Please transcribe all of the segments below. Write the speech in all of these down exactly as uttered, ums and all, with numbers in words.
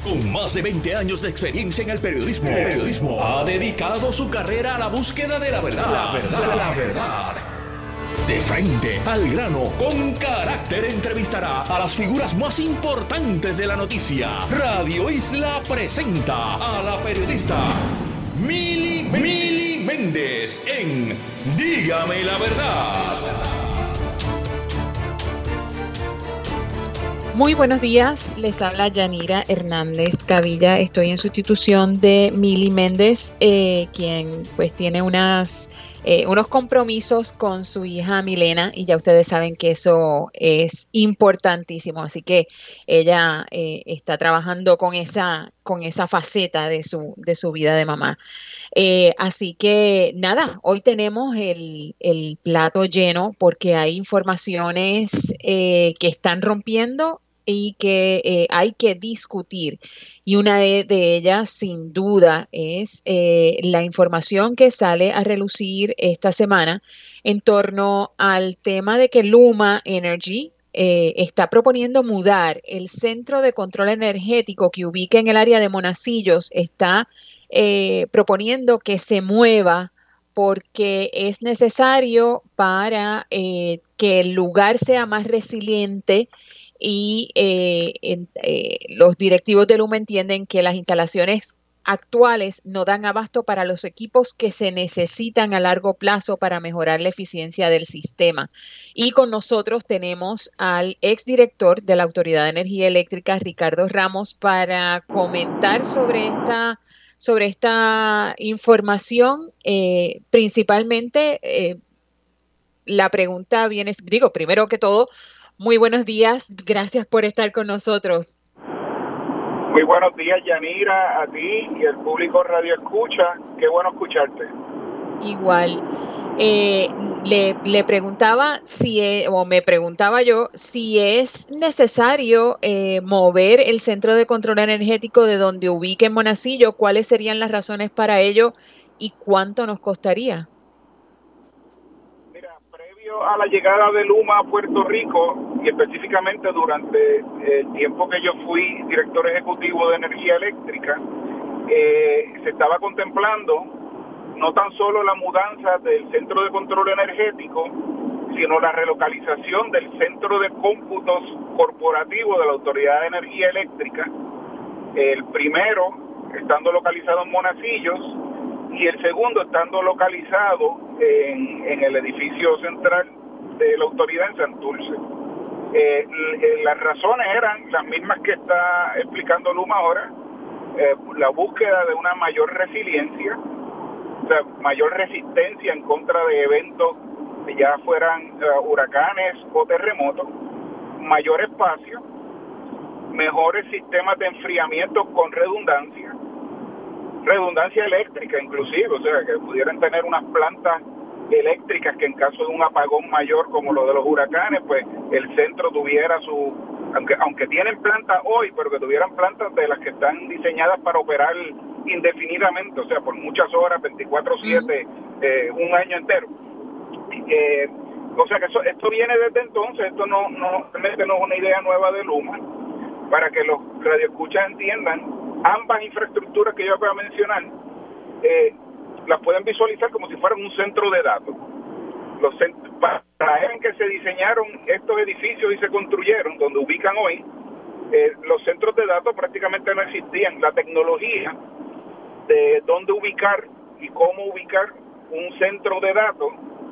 Con más de veinte años de experiencia en el periodismo, el periodismo ha dedicado su carrera a la búsqueda de la verdad. La verdad, la verdad. De frente, al grano, con carácter, entrevistará a las figuras más importantes de la noticia. Radio Isla presenta a la periodista Mili, Mili Méndez en Dígame la Verdad. Muy buenos días, les habla Yanira Hernández Cavilla. Estoy en sustitución de Mili Méndez, eh, quien pues tiene unas, eh, unos compromisos con su hija Milena, y ya ustedes saben que eso es importantísimo, así que ella eh, está trabajando con esa, con esa faceta de su, de su vida de mamá. Eh, así que nada, hoy tenemos el, el plato lleno porque hay informaciones eh, que están rompiendo y que eh, hay que discutir. Y una de, de ellas, sin duda, es eh, la información que sale a relucir esta semana en torno al tema de que Luma Energy eh, está proponiendo mudar el centro de control energético que ubica en el área de Monacillos, está eh, proponiendo que se mueva porque es necesario para eh, que el lugar sea más resiliente. Y eh, en, eh, los directivos de Luma entienden que las instalaciones actuales no dan abasto para los equipos que se necesitan a largo plazo para mejorar la eficiencia del sistema. Y con nosotros tenemos al exdirector de la Autoridad de Energía Eléctrica, Ricardo Ramos, para comentar sobre esta, sobre esta información. Eh, principalmente, eh, la pregunta viene, digo, primero que todo, muy buenos días, gracias por estar con nosotros. Muy buenos días, Yanira, a ti y el público Radio Escucha, qué bueno escucharte. Igual, eh, le, le preguntaba si, eh, o me preguntaba yo, si es necesario eh, mover el centro de control energético de donde ubique en Monacillo, cuáles serían las razones para ello y cuánto nos costaría. A la llegada de Luma a Puerto Rico, y específicamente durante el tiempo que yo fui director ejecutivo de energía eléctrica, eh, se estaba contemplando no tan solo la mudanza del centro de control energético, sino la relocalización del centro de cómputos corporativo de la Autoridad de Energía Eléctrica, el primero estando localizado en Monacillos y el segundo estando localizado en, en el edificio central de la autoridad en Santurce. Eh, las razones eran las mismas que está explicando Luma ahora, eh, la búsqueda de una mayor resiliencia, o sea, mayor resistencia en contra de eventos que ya fueran uh, huracanes o terremotos, mayor espacio, mejores sistemas de enfriamiento con redundancia, redundancia eléctrica inclusive, o sea, que pudieran tener unas plantas eléctricas que en caso de un apagón mayor como lo de los huracanes, pues el centro tuviera su, aunque aunque tienen plantas hoy, pero que tuvieran plantas de las que están diseñadas para operar indefinidamente, o sea, por muchas horas, veinticuatro siete, eh, un año entero. Eh, o sea que eso, esto viene desde entonces, esto no, no, realmente no es una idea nueva de Luma, para que los radioescuchas entiendan. Ambas infraestructuras que yo voy a mencionar eh, las pueden visualizar como si fueran un centro de datos. Los cent- para la era en que se diseñaron estos edificios y se construyeron, donde ubican hoy, eh, los centros de datos prácticamente no existían. La tecnología de dónde ubicar y cómo ubicar un centro de datos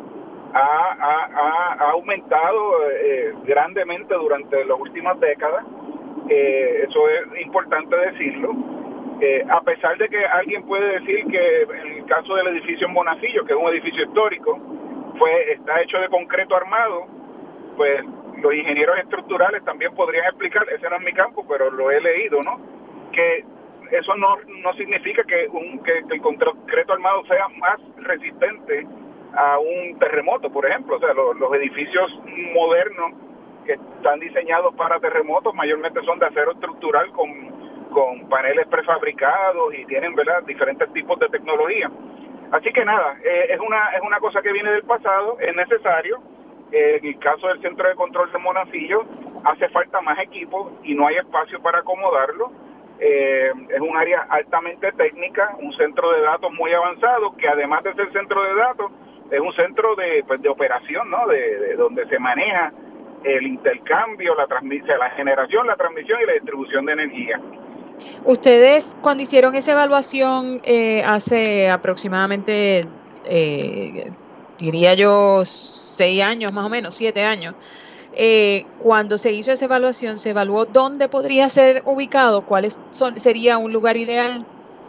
ha, ha, ha, ha aumentado eh, grandemente durante las últimas décadas. Eh, eso es importante decirlo, eh, a pesar de que alguien puede decir que en el caso del edificio en Monacillo, que es un edificio histórico, fue está hecho de concreto armado, pues los ingenieros estructurales también podrían explicar, ese no es mi campo, pero lo he leído, ¿no? Que eso no no significa que, un, que, que el concreto armado sea más resistente a un terremoto, por ejemplo. O sea, los, los edificios modernos que están diseñados para terremotos mayormente son de acero estructural con, con paneles prefabricados y tienen, ¿verdad?, diferentes tipos de tecnología. Así que nada, eh, es una es una cosa que viene del pasado, es necesario. Eh, en el caso del centro de control de Monacillo, hace falta más equipo y no hay espacio para acomodarlo. Eh, es un área altamente técnica, un centro de datos muy avanzado, que además de ser centro de datos, es un centro de, pues, de operación, ¿no? De, de donde se maneja el intercambio, la transmisión, la generación, la transmisión y la distribución de energía. Ustedes, cuando hicieron esa evaluación eh, hace aproximadamente, eh, diría yo, seis años más o menos, siete años, eh, cuando se hizo esa evaluación, ¿se evaluó dónde podría ser ubicado? ¿Cuál es, son, sería un lugar ideal?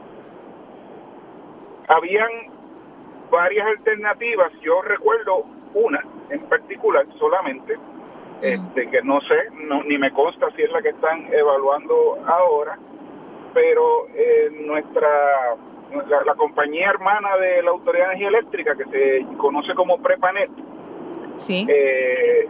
Habían varias alternativas, yo recuerdo una en particular solamente, uh-huh. este, que no sé, no, ni me consta si es la que están evaluando ahora, pero eh, nuestra la, la compañía hermana de la Autoridad de Energía Eléctrica, que se conoce como Prepanet, sí. eh,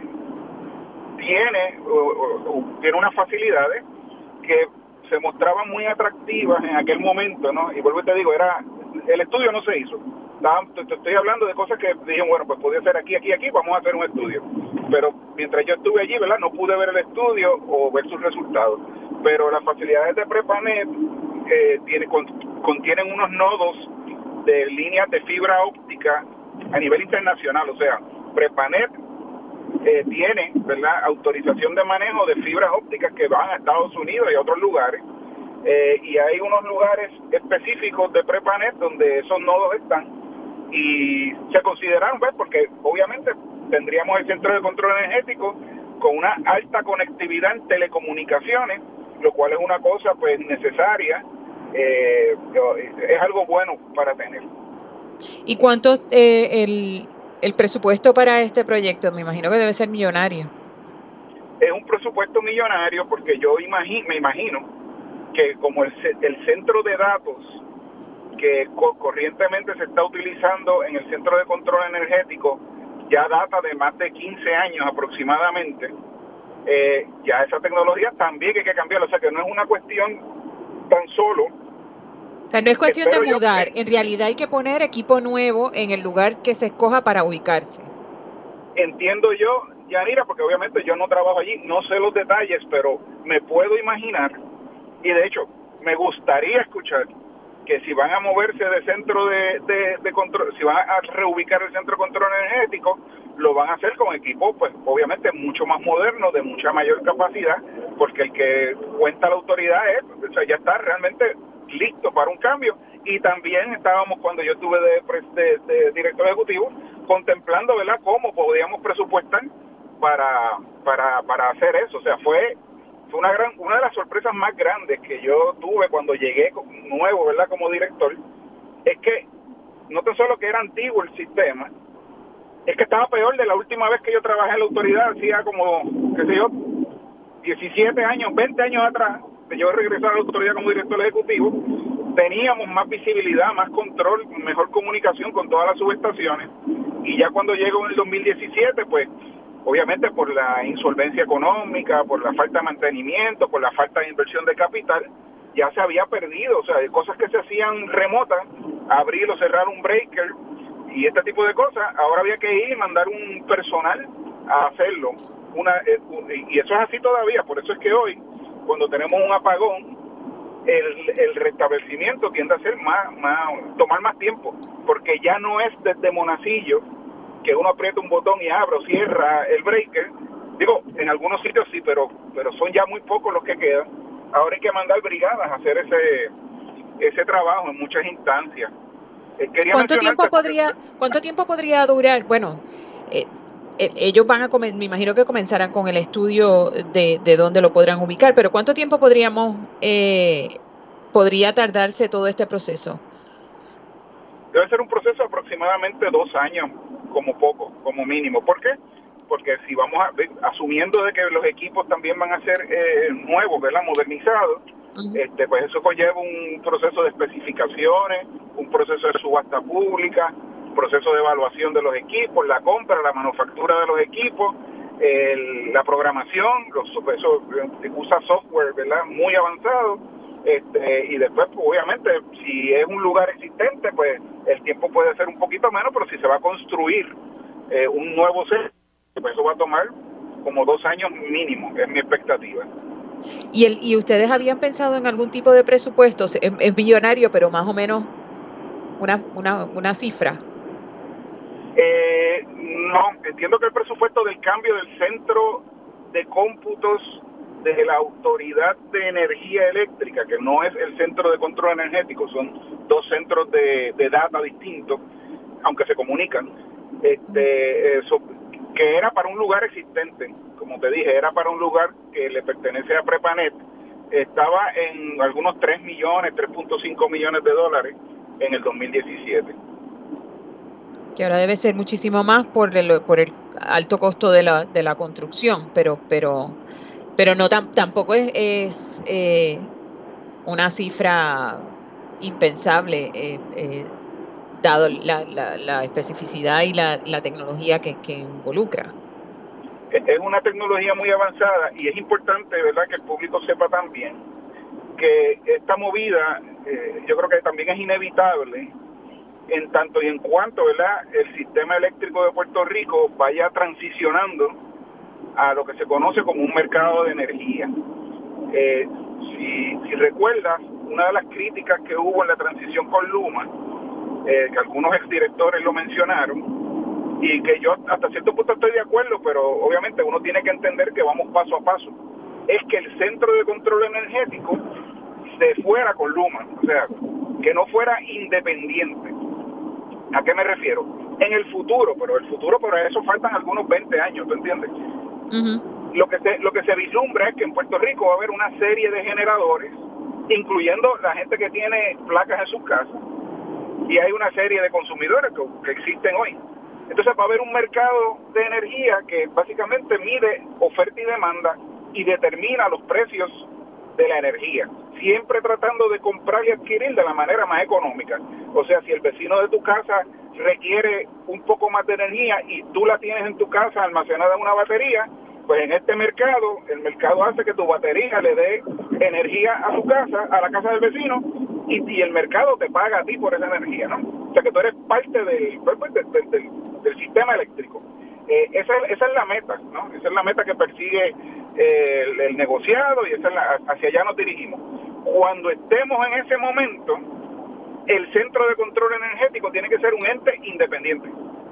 tiene, uh, uh, tiene unas facilidades que se mostraban muy atractivas en aquel momento, ¿no? Y vuelvo y te digo, era el estudio no se hizo. Te estoy hablando de cosas que dije, bueno, pues podía ser aquí, aquí, aquí, vamos a hacer un estudio. Pero mientras yo estuve allí, ¿verdad? No pude ver el estudio o ver sus resultados. Pero las facilidades de Prepanet eh, tiene, con, contienen unos nodos de líneas de fibra óptica a nivel internacional. O sea, Prepanet eh, tiene, ¿verdad?, autorización de manejo de fibras ópticas que van a Estados Unidos y a otros lugares. Eh, y hay unos lugares específicos de Prepanet donde esos nodos están y se consideraron, ¿ves? Porque obviamente tendríamos el centro de control energético con una alta conectividad en telecomunicaciones, lo cual es una cosa pues necesaria, eh, es algo bueno para tener. ¿Y cuánto eh, el, el presupuesto para este proyecto? Me imagino que debe ser millonario. Es un presupuesto millonario porque yo imagino, me imagino que como el, el centro de datos que co- corrientemente se está utilizando en el centro de control energético ya data de más de quince años aproximadamente, eh, ya esa tecnología también hay que cambiarla, o sea que no es una cuestión tan solo. O sea, no es cuestión de mudar, que, en realidad hay que poner equipo nuevo en el lugar que se escoja para ubicarse. Entiendo yo, Yanira, porque obviamente yo no trabajo allí, no sé los detalles, pero me puedo imaginar, y de hecho me gustaría escuchar que si van a moverse de centro de, de, de control, si van a reubicar el centro de control energético, lo van a hacer con equipo, pues obviamente mucho más moderno, de mucha mayor capacidad, porque el que cuenta la autoridad es, o sea, ya está realmente listo para un cambio. Y también estábamos, cuando yo estuve de, de, de director ejecutivo, contemplando, ¿verdad?, cómo podíamos presupuestar para, para, para hacer eso. O sea, fue fue una gran una de las sorpresas más grandes que yo tuve cuando llegué nuevo, ¿verdad?, como director, es que no tan solo que era antiguo el sistema, es que estaba peor de la última vez que yo trabajé en la autoridad, hacía como, qué sé yo, diecisiete años, veinte años atrás, que yo regresé a la autoridad como director ejecutivo. Teníamos más visibilidad, más control, mejor comunicación con todas las subestaciones, y ya cuando llego en el dos mil diecisiete, pues obviamente por la insolvencia económica, por la falta de mantenimiento, por la falta de inversión de capital, ya se había perdido, o sea, hay cosas que se hacían remotas, abrir o cerrar un breaker y este tipo de cosas, ahora había que ir y mandar un personal a hacerlo, una eh, y eso es así todavía, por eso es que hoy, cuando tenemos un apagón, el, el restablecimiento tiende a ser más, más, tomar más tiempo, porque ya no es desde Monacillo, que uno aprieta un botón y abre o cierra el breaker. Digo, en algunos sitios sí, pero pero son ya muy pocos los que quedan. Ahora hay que mandar brigadas a hacer ese ese trabajo en muchas instancias. Eh, ¿Cuánto tiempo podría cuánto tiempo podría durar? Bueno, eh, eh, ellos van a comer, me imagino que comenzarán con el estudio de, de dónde lo podrán ubicar, pero ¿cuánto tiempo podríamos eh, podría tardarse todo este proceso? Debe ser un proceso de aproximadamente dos años, como poco, como mínimo. ¿Por qué? Porque si vamos a, asumiendo de que los equipos también van a ser eh, nuevos, ¿verdad?, modernizados, uh-huh. este, pues eso conlleva un proceso de especificaciones, un proceso de subasta pública, un proceso de evaluación de los equipos, la compra, la manufactura de los equipos, el, la programación, los eso, usa software, ¿verdad?, muy avanzado. Este, y después, pues, obviamente, si es un lugar existente, pues el tiempo puede ser un poquito menos, pero si se va a construir eh, un nuevo centro, pues eso va a tomar como dos años mínimo, es mi expectativa. ¿Y, el, ¿Y ustedes habían pensado en algún tipo de presupuesto? Es, es millonario, pero más o menos una, una, una cifra. Eh, no, entiendo que el presupuesto del cambio del centro de cómputos de la Autoridad de Energía Eléctrica, que no es el Centro de Control Energético, son dos centros de, de data distintos, aunque se comunican, este, eso, que era para un lugar existente, como te dije, era para un lugar que le pertenece a Prepanet, estaba en algunos tres millones, tres punto cinco millones de dólares en el dos mil diecisiete. Que ahora debe ser muchísimo más por el, por el alto costo de la, de la construcción, pero pero pero no tam, tampoco es, es eh, una cifra impensable, eh, eh, dado la, la, la especificidad y la, la tecnología que, que involucra. Es una tecnología muy avanzada y es importante, ¿verdad?, que el público sepa también que esta movida, eh, yo creo que también es inevitable en tanto y en cuanto, ¿verdad?, el sistema eléctrico de Puerto Rico vaya transicionando a lo que se conoce como un mercado de energía. Eh, si, si recuerdas, una de las críticas que hubo en la transición con Luma, eh, que algunos exdirectores lo mencionaron, y que yo hasta cierto punto estoy de acuerdo, pero obviamente uno tiene que entender que vamos paso a paso, es que el Centro de Control Energético se fuera con Luma, o sea, que no fuera independiente. ¿A qué me refiero? En el futuro, pero el futuro para eso faltan algunos veinte años, ¿tú entiendes? Uh-huh. Lo que se lo que se vislumbra es que en Puerto Rico va a haber una serie de generadores, incluyendo la gente que tiene placas en sus casas, y hay una serie de consumidores que, que existen hoy. Entonces va a haber un mercado de energía que básicamente mide oferta y demanda y determina los precios de la energía, siempre tratando de comprar y adquirir de la manera más económica. O sea, si el vecino de tu casa requiere un poco más de energía y tú la tienes en tu casa almacenada en una batería, pues en este mercado, el mercado hace que tu batería le dé energía a tu casa, a la casa del vecino, y, y el mercado te paga a ti por esa energía, ¿no? O sea, que tú eres parte del, pues, del, del, del, del sistema eléctrico. Eh, esa, esa es la meta, ¿no? Esa es la meta que persigue eh, el, el negociado, y esa es la, hacia allá nos dirigimos. Cuando estemos en ese momento, el Centro de Control Energético tiene que ser un ente independiente.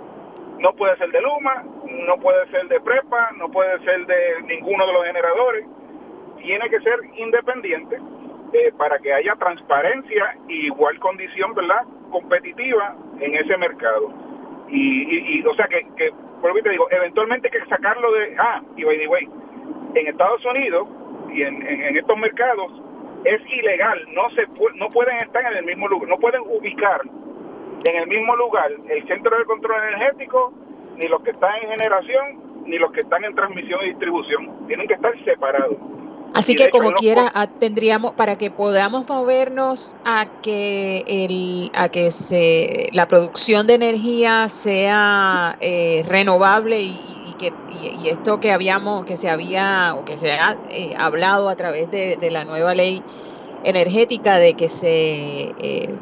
No puede ser de Luma, no puede ser de Prepa, no puede ser de ninguno de los generadores. Tiene que ser independiente eh, para que haya transparencia y igual condición, ¿verdad?, competitiva en ese mercado. Y, y, y o sea que, que por lo que te digo, eventualmente hay que sacarlo de... Ah, y by the way, en Estados Unidos y en, en, en estos mercados es ilegal, no se pu- no pueden estar en el mismo lugar, no pueden ubicar en el mismo lugar el Centro de Control Energético, ni los que están en generación, ni los que están en transmisión y distribución. Tienen que estar separados. Así que como quiera tendríamos, para que podamos movernos a que el a que se la producción de energía sea eh, renovable y, y que y, y esto que habíamos que se había o que se ha eh, hablado a través de, de la nueva ley energética de que se eh,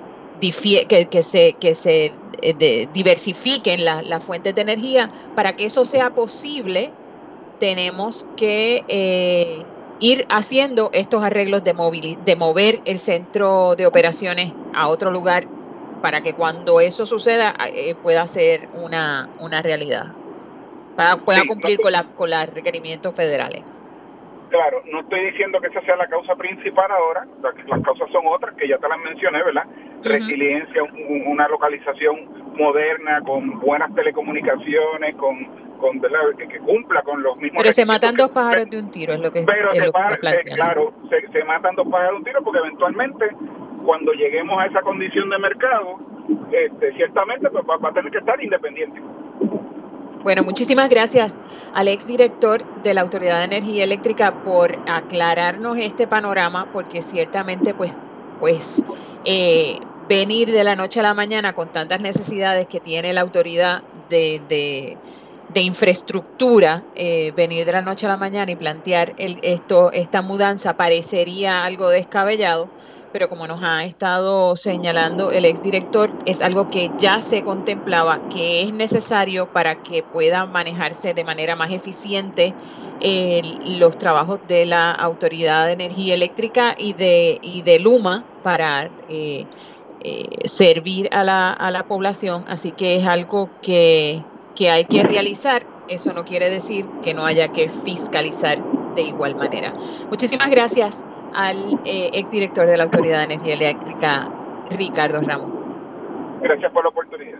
difie, que, que se que se eh, de, diversifiquen las la fuentes de energía. Para que eso sea posible, tenemos que eh, ir haciendo estos arreglos de móvil, de mover el centro de operaciones a otro lugar para que cuando eso suceda eh, pueda ser una, una realidad, para pueda sí, cumplir no, con la, con los requerimientos federales. Claro, no estoy diciendo que esa sea la causa principal ahora, las causas son otras que ya te las mencioné, ¿verdad? Uh-huh. Resiliencia, un, una localización moderna, con buenas telecomunicaciones, con, con ¿verdad?, que, que cumpla con los mismos... Pero se matan dos pájaros de un tiro, es lo que Pero es se lo par, que se, claro, se, se matan dos pájaros de un tiro porque eventualmente, cuando lleguemos a esa condición de mercado, este, ciertamente pues, va, va a tener que estar independiente. Bueno, muchísimas gracias al exdirector de la Autoridad de Energía Eléctrica por aclararnos este panorama, porque ciertamente pues, pues eh, venir de la noche a la mañana con tantas necesidades que tiene la autoridad de, de, de infraestructura, eh, venir de la noche a la mañana y plantear el, esto, esta mudanza parecería algo descabellado, pero como nos ha estado señalando el exdirector, es algo que ya se contemplaba, que es necesario para que pueda manejarse de manera más eficiente eh, los trabajos de la Autoridad de Energía Eléctrica y de, y de Luma para eh, eh, servir a la, a la población. Así que es algo que, que hay que realizar. Eso no quiere decir que no haya que fiscalizar de igual manera. Muchísimas gracias al eh, exdirector de la Autoridad de Energía Eléctrica, Ricardo Ramos. Gracias por la oportunidad.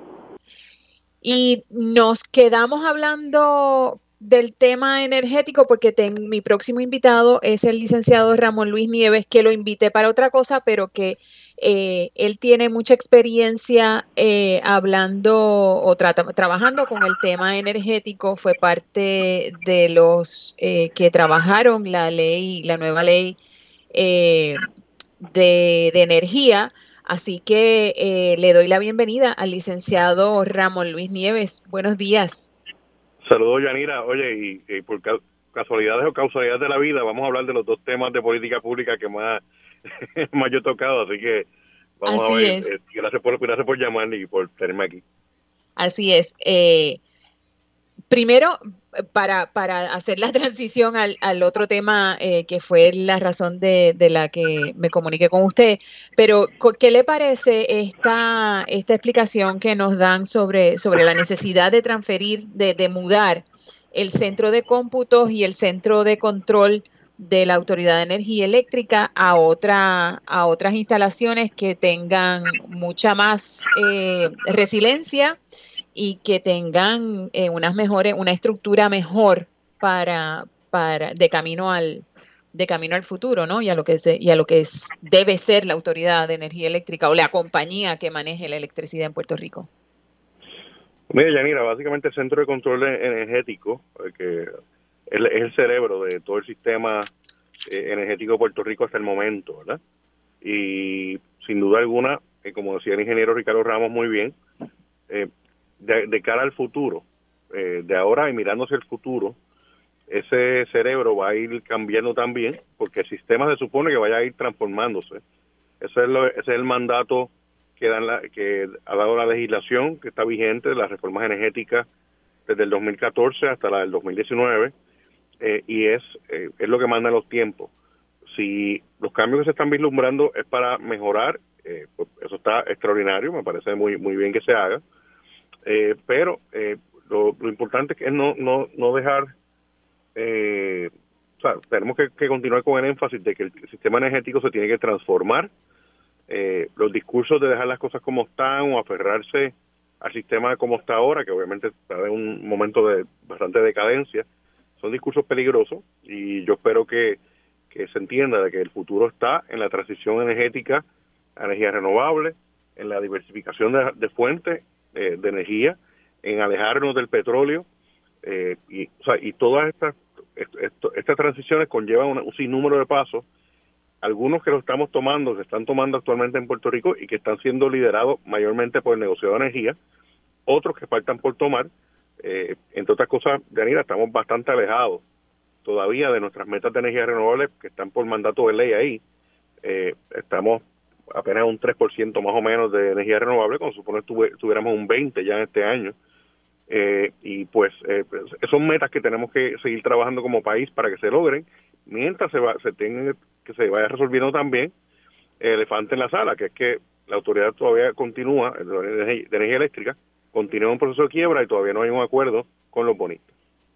Y nos quedamos hablando del tema energético porque ten, mi próximo invitado es el licenciado Ramón Luis Nieves, que lo invité para otra cosa, pero que eh, él tiene mucha experiencia eh, hablando o trata, trabajando con el tema energético. Fue parte de los eh, que trabajaron la ley, la nueva ley eh, de, de energía. Así que eh, le doy la bienvenida al licenciado Ramón Luis Nieves. Buenos días. Saludos, Yanira. Oye, y, y por ca casualidades o causalidades de la vida, vamos a hablar de los dos temas de política pública que más, más yo he tocado. Así que vamos Así a ver. Es. Eh, gracias, por, gracias por llamarme y por tenerme aquí. Así es. Eh, primero, para, para hacer la transición al, al otro tema eh, que fue la razón de, de la que me comuniqué con usted, pero ¿qué le parece esta, esta explicación que nos dan sobre, sobre la necesidad de transferir, de, de mudar el centro de cómputos y el centro de control de la Autoridad de Energía Eléctrica a, otra, a otras instalaciones que tengan mucha más eh, resiliencia y que tengan eh, unas mejores, una estructura mejor para, para de camino al de camino al futuro, ¿no? Y a lo que se, y a lo que es, debe ser la Autoridad de Energía Eléctrica o la compañía que maneje la electricidad en Puerto Rico. Mira, Yanira, básicamente el centro de control energético, que es el cerebro de todo el sistema energético de Puerto Rico hasta el momento, ¿verdad? Y sin duda alguna, eh, como decía el ingeniero Ricardo Ramos muy bien, eh, de, de cara al futuro, eh, de ahora y mirándose el futuro, ese cerebro va a ir cambiando también, porque el sistema se supone que vaya a ir transformándose. Ese es, lo, ese es el mandato que, dan la, que ha dado la legislación que está vigente de las reformas energéticas desde el dos mil catorce hasta la del dos mil diecinueve, eh, y es, eh, es lo que manda los tiempos. Si los cambios que se están vislumbrando es para mejorar, eh, pues eso está extraordinario, me parece muy muy bien que se haga, eh, pero eh, lo, lo importante es no no no dejar, eh, o sea, tenemos que, que continuar con el énfasis de que el sistema energético se tiene que transformar. Eh, los discursos de dejar las cosas como están o aferrarse al sistema como está ahora, que obviamente está en un momento de bastante decadencia, son discursos peligrosos, y yo espero que, que se entienda de que el futuro está en la transición energética a energía renovable, en la diversificación de, de fuentes eh, de energía, en alejarnos del petróleo, eh, y, o sea, y todas estas esto, estas transiciones conllevan una, un sinnúmero de pasos, algunos que lo estamos tomando, se están tomando actualmente en Puerto Rico y que están siendo liderados mayormente por el negociado de energía, otros que faltan por tomar. Eh, entre otras cosas, Yanira, estamos bastante alejados todavía de nuestras metas de energía renovable que están por mandato de ley ahí. Eh, estamos apenas un tres por ciento más o menos de energía renovable, cuando supone que tuviéramos un veinte por ciento ya en este año. Eh, y pues eh, son metas que tenemos que seguir trabajando como país para que se logren, mientras se va, se tenga, que se vaya resolviendo también el elefante en la sala, que es que la autoridad todavía continúa, de energía eléctrica, continúa un proceso de quiebra y todavía no hay un acuerdo con los bonistas.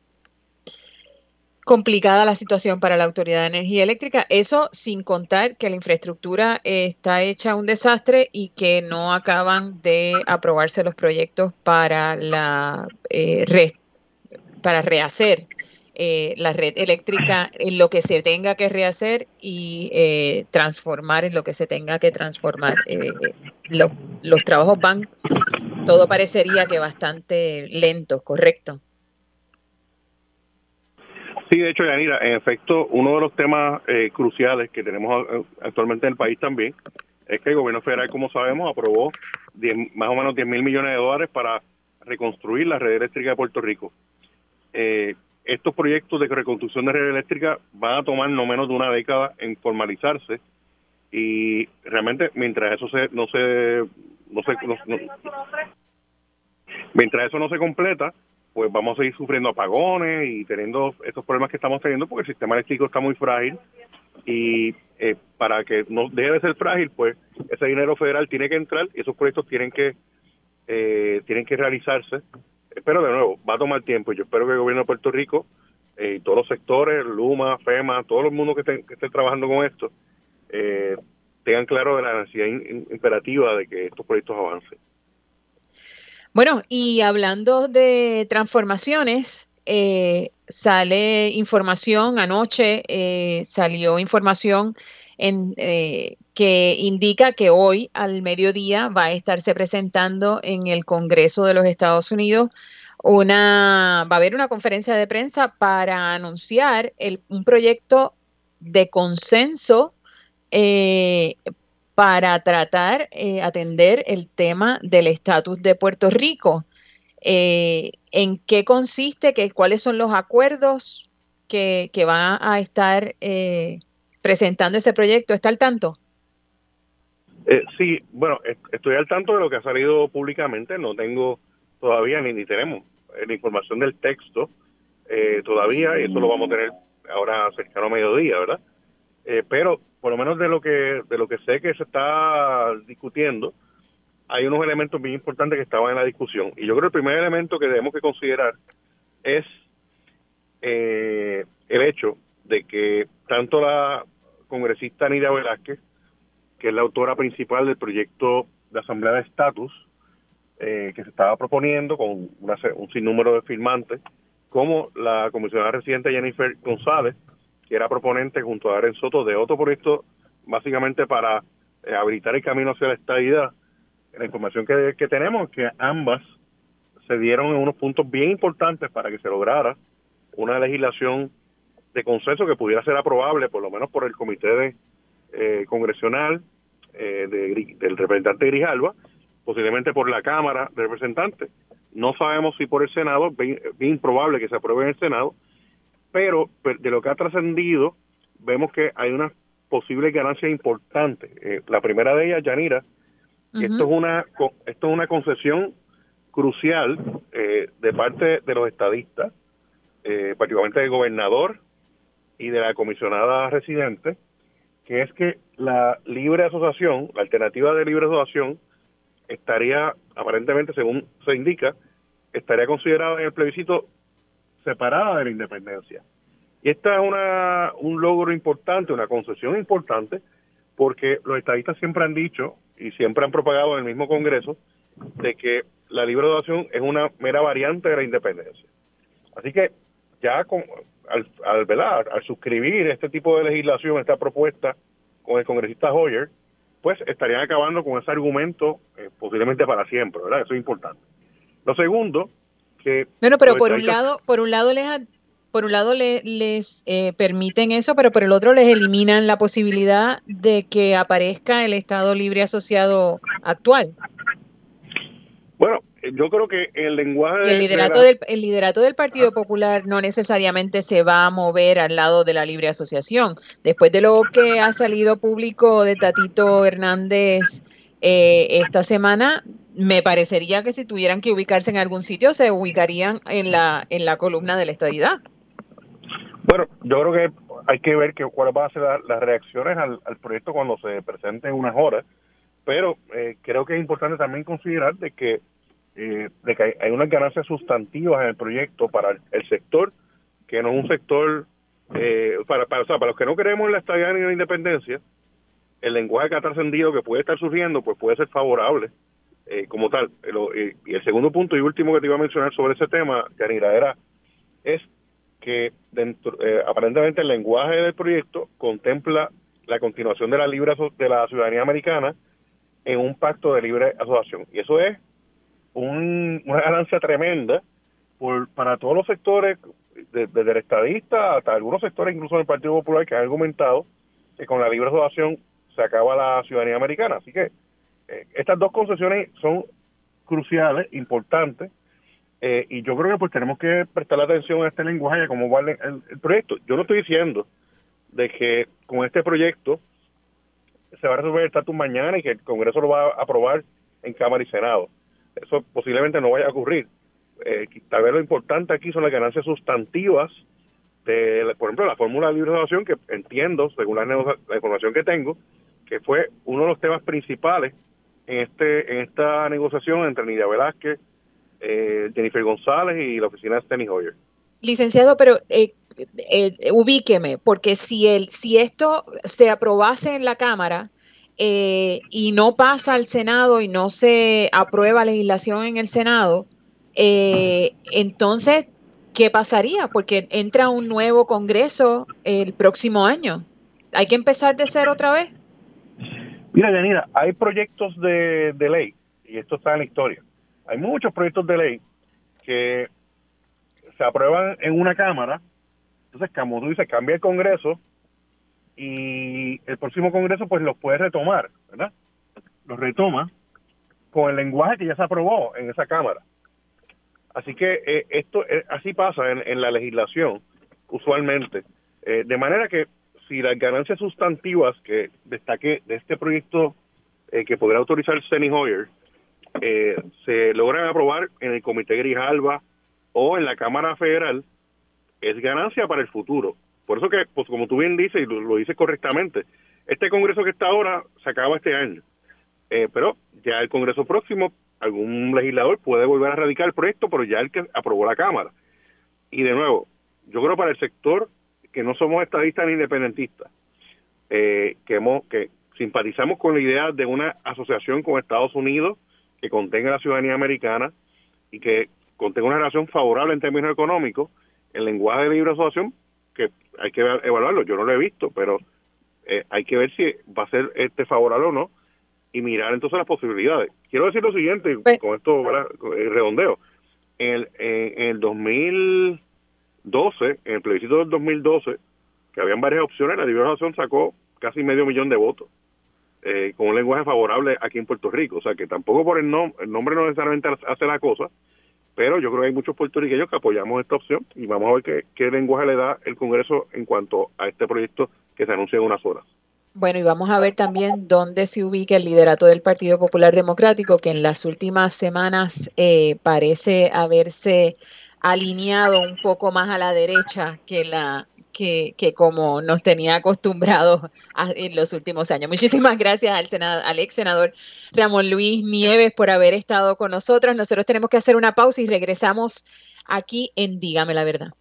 Complicada la situación para la Autoridad de Energía Eléctrica, eso sin contar que la infraestructura está hecha un desastre y que no acaban de aprobarse los proyectos para la eh, re, para rehacer eh, la red eléctrica en lo que se tenga que rehacer y eh, transformar en lo que se tenga que transformar. Eh, lo, los trabajos van, todo parecería que bastante lentos, ¿correcto? Sí, de hecho, Yanira, en efecto, uno de los temas eh, cruciales que tenemos actualmente en el país también es que el gobierno federal, como sabemos, aprobó diez, más o menos diez mil millones de dólares para reconstruir la red eléctrica de Puerto Rico. Eh, estos proyectos de reconstrucción de red eléctrica van a tomar no menos de una década en formalizarse, y realmente mientras eso se no se no se no, no, mientras eso no se completa, pues vamos a seguir sufriendo apagones y teniendo estos problemas que estamos teniendo porque el sistema eléctrico está muy frágil y eh, para que no deje de ser frágil, pues ese dinero federal tiene que entrar y esos proyectos tienen que eh, tienen que realizarse, pero de nuevo va a tomar tiempo y yo espero que el gobierno de Puerto Rico y eh, todos los sectores, Luma, FEMA, todo el mundo que esté, que esté trabajando con esto eh, tengan claro de la necesidad in, imperativa de que estos proyectos avancen. Bueno, y hablando de transformaciones, eh, sale información, anoche eh, salió información en, eh, que indica que hoy al mediodía va a estarse presentando en el Congreso de los Estados Unidos una, va a haber una conferencia de prensa para anunciar el, un proyecto de consenso eh, para tratar, eh, atender el tema del estatus de Puerto Rico. Eh, ¿En qué consiste? ¿Qué, ¿Cuáles son los acuerdos que, que va a estar eh, presentando ese proyecto? ¿Está al tanto? Eh, sí, bueno, estoy al tanto de lo que ha salido públicamente. No tengo todavía, ni, ni tenemos eh, la información del texto eh, todavía, y eso lo vamos a tener ahora cercano a mediodía, ¿verdad? Eh, pero por lo menos de lo que de lo que sé que se está discutiendo, hay unos elementos bien importantes que estaban en la discusión. Y yo creo que el primer elemento que debemos que considerar es eh, el hecho de que tanto la congresista Nidia Velázquez, que es la autora principal del proyecto de Asamblea de Estatus, eh, que se estaba proponiendo con una, un sinnúmero de firmantes, como la comisionada residente Jennifer González, que era proponente junto a Darren Soto de otro proyecto básicamente para eh, habilitar el camino hacia la estadidad. La información que, que tenemos es que ambas se dieron en unos puntos bien importantes para que se lograra una legislación de consenso que pudiera ser aprobable por lo menos por el comité de, eh, congresional eh, de, del representante Grijalva, posiblemente por la Cámara de Representantes. No sabemos si por el Senado, bien, bien probable que se apruebe en el Senado, pero de lo que ha trascendido, vemos que hay unas posibles ganancias importantes. Eh, la primera de ellas, Yanira, uh-huh. esto es una esto es una concesión crucial eh, de parte de los estadistas, eh, particularmente del gobernador y de la comisionada residente, que es que la libre asociación, la alternativa de libre asociación, estaría, aparentemente, según se indica, estaría considerada en el plebiscito separada de la independencia. Y esta es una un logro importante, una concesión importante, porque los estadistas siempre han dicho y siempre han propagado en el mismo Congreso de que la libre asociación es una mera variante de la independencia. Así que ya con, al, al, ¿verdad? al suscribir este tipo de legislación, esta propuesta con el congresista Hoyer, pues estarían acabando con ese argumento eh, posiblemente para siempre, ¿verdad? Eso es importante. Lo segundo, que bueno, pero por un lado, por un lado les por un lado le, les eh, permiten eso, pero por el otro les eliminan la posibilidad de que aparezca el Estado Libre Asociado actual. Bueno, yo creo que el lenguaje y el liderato de la... del el liderato del Partido Popular no necesariamente se va a mover al lado de la libre asociación. Después de lo que ha salido público de Tatito Hernández eh, esta semana, me parecería que si tuvieran que ubicarse en algún sitio, se ubicarían en la en la columna de la estadidad. Bueno, yo creo que hay que ver que cuáles van a ser la, las reacciones al, al proyecto cuando se presente en unas horas, pero eh, creo que es importante también considerar de que eh, de que hay, hay unas ganancias sustantivas en el proyecto para el, el sector, que no es un sector, eh, para, para, o sea, para los que no queremos la estadidad ni la independencia, el lenguaje que ha trascendido que puede estar surgiendo, pues puede ser favorable eh, como tal. El, y el segundo punto y último que te iba a mencionar sobre ese tema, Yanira, era, es que dentro, eh, aparentemente el lenguaje del proyecto contempla la continuación de la libre de la ciudadanía americana en un pacto de libre asociación. Y eso es un, una ganancia tremenda por, para todos los sectores, desde de, de el estadista hasta algunos sectores incluso del Partido Popular que han argumentado que con la libre asociación se acaba la ciudadanía americana. Así que eh, estas dos concesiones son cruciales, importantes, eh, y yo creo que pues tenemos que prestar atención a este lenguaje y a cómo va el, el, el proyecto. Yo no estoy diciendo de que con este proyecto se va a resolver el estatus mañana y que el Congreso lo va a aprobar en Cámara y Senado. Eso posiblemente no vaya a ocurrir. Eh, tal vez lo importante aquí son las ganancias sustantivas de, por ejemplo, la fórmula de libre asociación, que entiendo, según la, la información que tengo, que fue uno de los temas principales en este en esta negociación entre Nidia Velázquez, eh, Jennifer González y la oficina de Steny Hoyer. Licenciado, pero eh, eh, ubíqueme, porque si el si esto se aprobase en la Cámara eh, y no pasa al Senado y no se aprueba legislación en el Senado, eh, entonces, ¿qué pasaría? Porque entra un nuevo Congreso el próximo año. ¿Hay que empezar de cero otra vez? Mira, Yanira, hay proyectos de, de ley, y esto está en la historia. Hay muchos proyectos de ley que se aprueban en una Cámara, entonces, como tú dices, cambia el Congreso y el próximo Congreso pues los puede retomar, ¿verdad? Los retoma con el lenguaje que ya se aprobó en esa Cámara. Así que eh, esto eh, así pasa en, en la legislación, usualmente. Eh, de manera que si las ganancias sustantivas que destaqué de este proyecto eh, que podrá autorizar Steny Hoyer eh, se logran aprobar en el Comité Grijalva o en la Cámara Federal, es ganancia para el futuro. Por eso que, pues como tú bien dices, y lo, lo dices correctamente, este Congreso que está ahora se acaba este año. Eh, pero ya el Congreso próximo, algún legislador puede volver a radicar el proyecto, pero ya el que aprobó la Cámara. Y de nuevo, yo creo para el sector que no somos estadistas ni independentistas, eh, que, hemos, que simpatizamos con la idea de una asociación con Estados Unidos que contenga la ciudadanía americana y que contenga una relación favorable en términos económicos, el lenguaje de libre asociación, que hay que evaluarlo, yo no lo he visto, pero eh, hay que ver si va a ser este favorable o no, y mirar entonces las posibilidades. Quiero decir lo siguiente, pues, con esto, ¿verdad?, el redondeo. En el, en, en el dos mil doce, en el plebiscito del dos mil doce, que habían varias opciones, la libre asociación sacó casi medio millón de votos, eh, con un lenguaje favorable aquí en Puerto Rico. O sea, que tampoco por el, nom el nombre no necesariamente hace la cosa, pero yo creo que hay muchos puertorriqueños que apoyamos esta opción y vamos a ver qué, qué lenguaje le da el Congreso en cuanto a este proyecto que se anuncia en unas horas. Bueno, y vamos a ver también dónde se ubica el liderato del Partido Popular Democrático, que en las últimas semanas eh, parece haberse alineado un poco más a la derecha que la que, que como nos tenía acostumbrados a, en los últimos años. Muchísimas gracias al, senado, al ex senador Ramón Luis Nieves por haber estado con nosotros. Nosotros tenemos que hacer una pausa y regresamos aquí en Dígame la Verdad.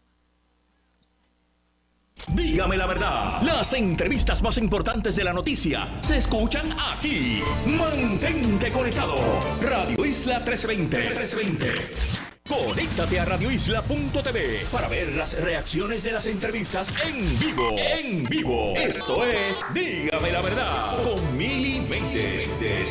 Dígame la verdad, las entrevistas más importantes de la noticia se escuchan aquí. Mantente conectado. Radio Isla trece veinte. Conéctate a radio isla punto t v para ver las reacciones de las entrevistas en vivo. En vivo. Esto es Dígame la verdad con Mili Méndez.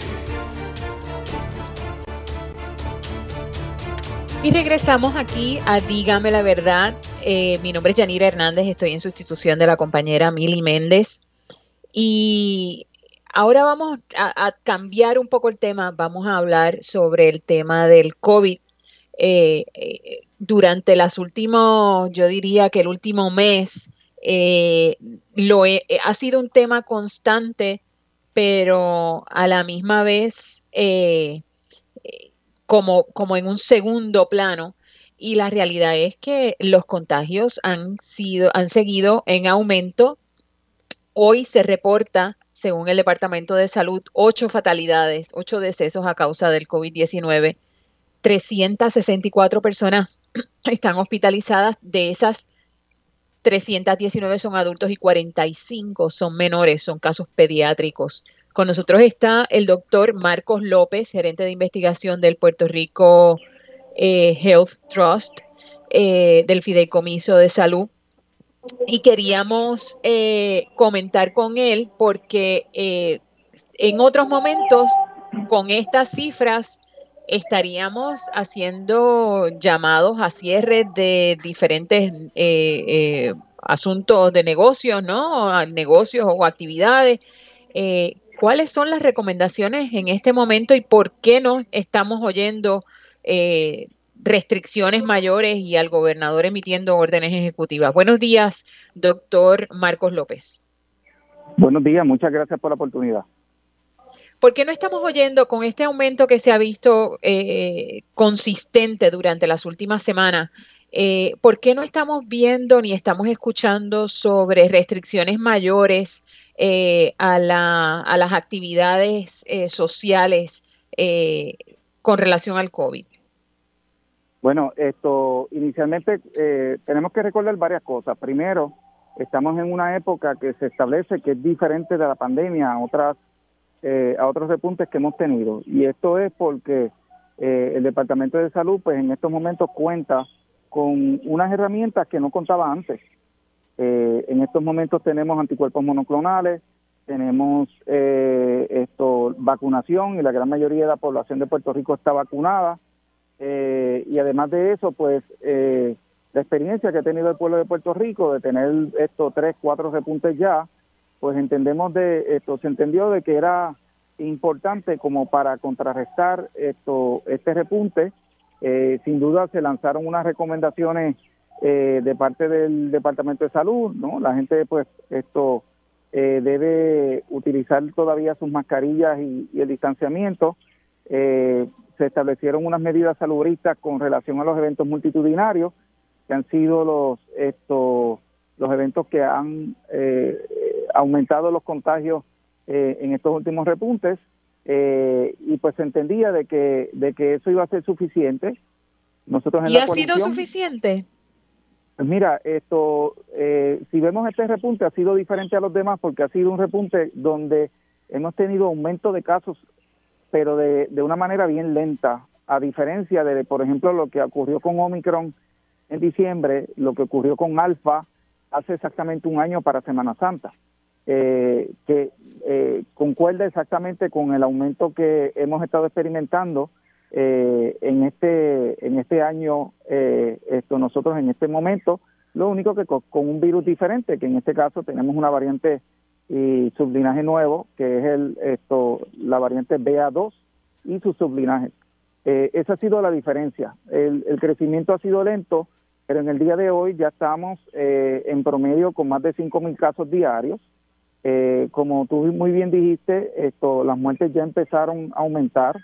Y regresamos aquí a Dígame la Verdad. Eh, mi nombre es Yanira Hernández, estoy en sustitución de la compañera Mili Méndez. Y ahora vamos a, a cambiar un poco el tema, vamos a hablar sobre el tema del COVID. Eh, eh, durante las últimos, yo diría que el último mes, eh, lo he, ha sido un tema constante, pero a la misma vez eh, como, como en un segundo plano. Y la realidad es que los contagios han sido, han seguido en aumento. Hoy se reporta, según el Departamento de Salud, ocho fatalidades, ocho decesos a causa del COVID diecinueve. trescientas sesenta y cuatro personas están hospitalizadas. De esas, trescientas diecinueve son adultos y cuarenta y cinco son menores, son casos pediátricos. Con nosotros está el doctor Marcos López, gerente de investigación del Puerto Rico Eh, Health Trust, eh, del Fideicomiso de Salud, y queríamos eh, comentar con él porque eh, en otros momentos con estas cifras estaríamos haciendo llamados a cierre de diferentes eh, eh, asuntos de negocios, ¿no? A negocios o actividades. Eh, ¿Cuáles son las recomendaciones en este momento y por qué no estamos oyendo eh, restricciones mayores y al gobernador emitiendo órdenes ejecutivas? Buenos días, doctor Marcos López. Buenos días, muchas gracias por la oportunidad. ¿Por qué no estamos oyendo con este aumento que se ha visto eh, consistente durante las últimas semanas? Eh, ¿Por qué no estamos viendo ni estamos escuchando sobre restricciones mayores eh, a, la, a las actividades eh, sociales eh, con relación al COVID? Bueno, esto inicialmente eh, tenemos que recordar varias cosas. Primero, estamos en una época que se establece que es diferente de la pandemia a otras eh, a otros repuntes que hemos tenido, y esto es porque eh, el Departamento de Salud, pues en estos momentos cuenta con unas herramientas que no contaba antes. Eh, en estos momentos tenemos anticuerpos monoclonales, tenemos eh, esto vacunación, y la gran mayoría de la población de Puerto Rico está vacunada. Eh, y además de eso, pues eh, la experiencia que ha tenido el pueblo de Puerto Rico de tener estos tres, cuatro repuntes ya, pues entendemos de esto, se entendió de que era importante como para contrarrestar esto este repunte. Eh, sin duda se lanzaron unas recomendaciones eh, de parte del Departamento de Salud, ¿no? La gente pues esto eh, debe utilizar todavía sus mascarillas y, y el distanciamiento. Eh, se establecieron unas medidas salubristas con relación a los eventos multitudinarios, que han sido los estos los eventos que han eh, aumentado los contagios eh, en estos últimos repuntes, eh, y pues se entendía de que de que eso iba a ser suficiente. Nosotros en ¿Y la ha sido coalición, suficiente? pues mira, esto eh, si vemos este repunte ha sido diferente a los demás porque ha sido un repunte donde hemos tenido aumento de casos, pero de, de una manera bien lenta, a diferencia de, por ejemplo, lo que ocurrió con Omicron en diciembre, lo que ocurrió con Alfa hace exactamente un año para Semana Santa, eh, que eh, concuerda exactamente con el aumento que hemos estado experimentando eh, en este en este año, eh, esto nosotros en este momento, lo único que con, con un virus diferente, que en este caso tenemos una variante y sublinaje nuevo, que es el esto la variante B A dos y sus sublinajes. Eh, esa ha sido la diferencia. El, el crecimiento ha sido lento, pero en el día de hoy ya estamos eh, en promedio con más de cinco mil casos diarios. Eh, como tú muy bien dijiste, esto las muertes ya empezaron a aumentar,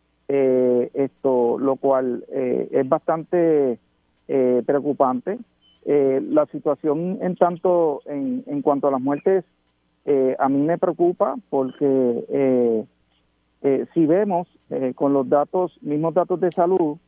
eh, esto lo cual eh, es bastante eh, preocupante. Eh, la situación en tanto en, en cuanto a las muertes Eh, a mí me preocupa porque eh, eh, si vemos eh, con los datos, mismos datos de salud,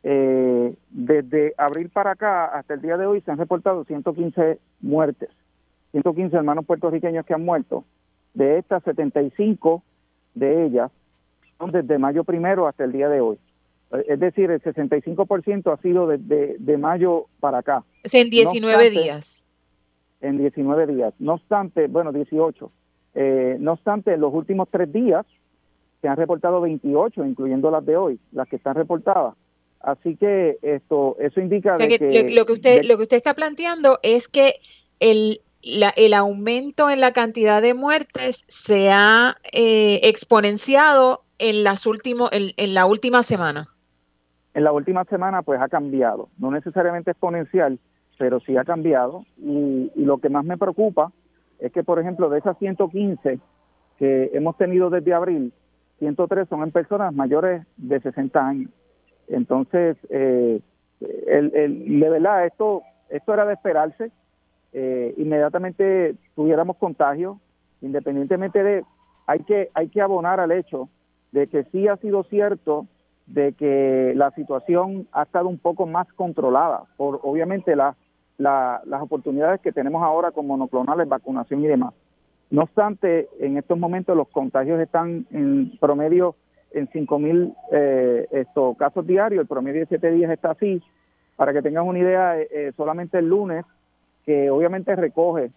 eh, desde abril para acá hasta el día de hoy se han reportado ciento quince muertes, ciento quince hermanos puertorriqueños que han muerto. De estas, setenta y cinco de ellas son desde mayo primero hasta el día de hoy. Es decir, el sesenta y cinco por ciento ha sido desde de mayo para acá. O sea, en diecinueve no obstante, días. En diecinueve días. No obstante, bueno, dieciocho. Eh, no obstante, en los últimos tres días se han reportado veintiocho, incluyendo las de hoy, las que están reportadas. Así que esto, eso indica O sea, de que, que... lo, lo que usted, de, lo que usted está planteando es que el, la, el aumento en la cantidad de muertes se ha eh, exponenciado en las últimos, en, en la última semana. En la última semana, pues ha cambiado. No necesariamente exponencial, pero sí ha cambiado, y, y lo que más me preocupa es que, por ejemplo, de esas ciento quince que hemos tenido desde abril, ciento tres son en personas mayores de sesenta años. Entonces, eh, el, el, de verdad, esto, esto era de esperarse. Eh, inmediatamente tuviéramos contagio, independientemente de... Hay que, hay que abonar al hecho de que sí ha sido cierto de que la situación ha estado un poco más controlada por, obviamente, la La, las oportunidades que tenemos ahora con monoclonales, vacunación y demás. No obstante, en estos momentos los contagios están en promedio en cinco mil eh, estos casos diarios, el promedio de siete días está así. Para que tengas una idea, eh, solamente el lunes, que obviamente recoge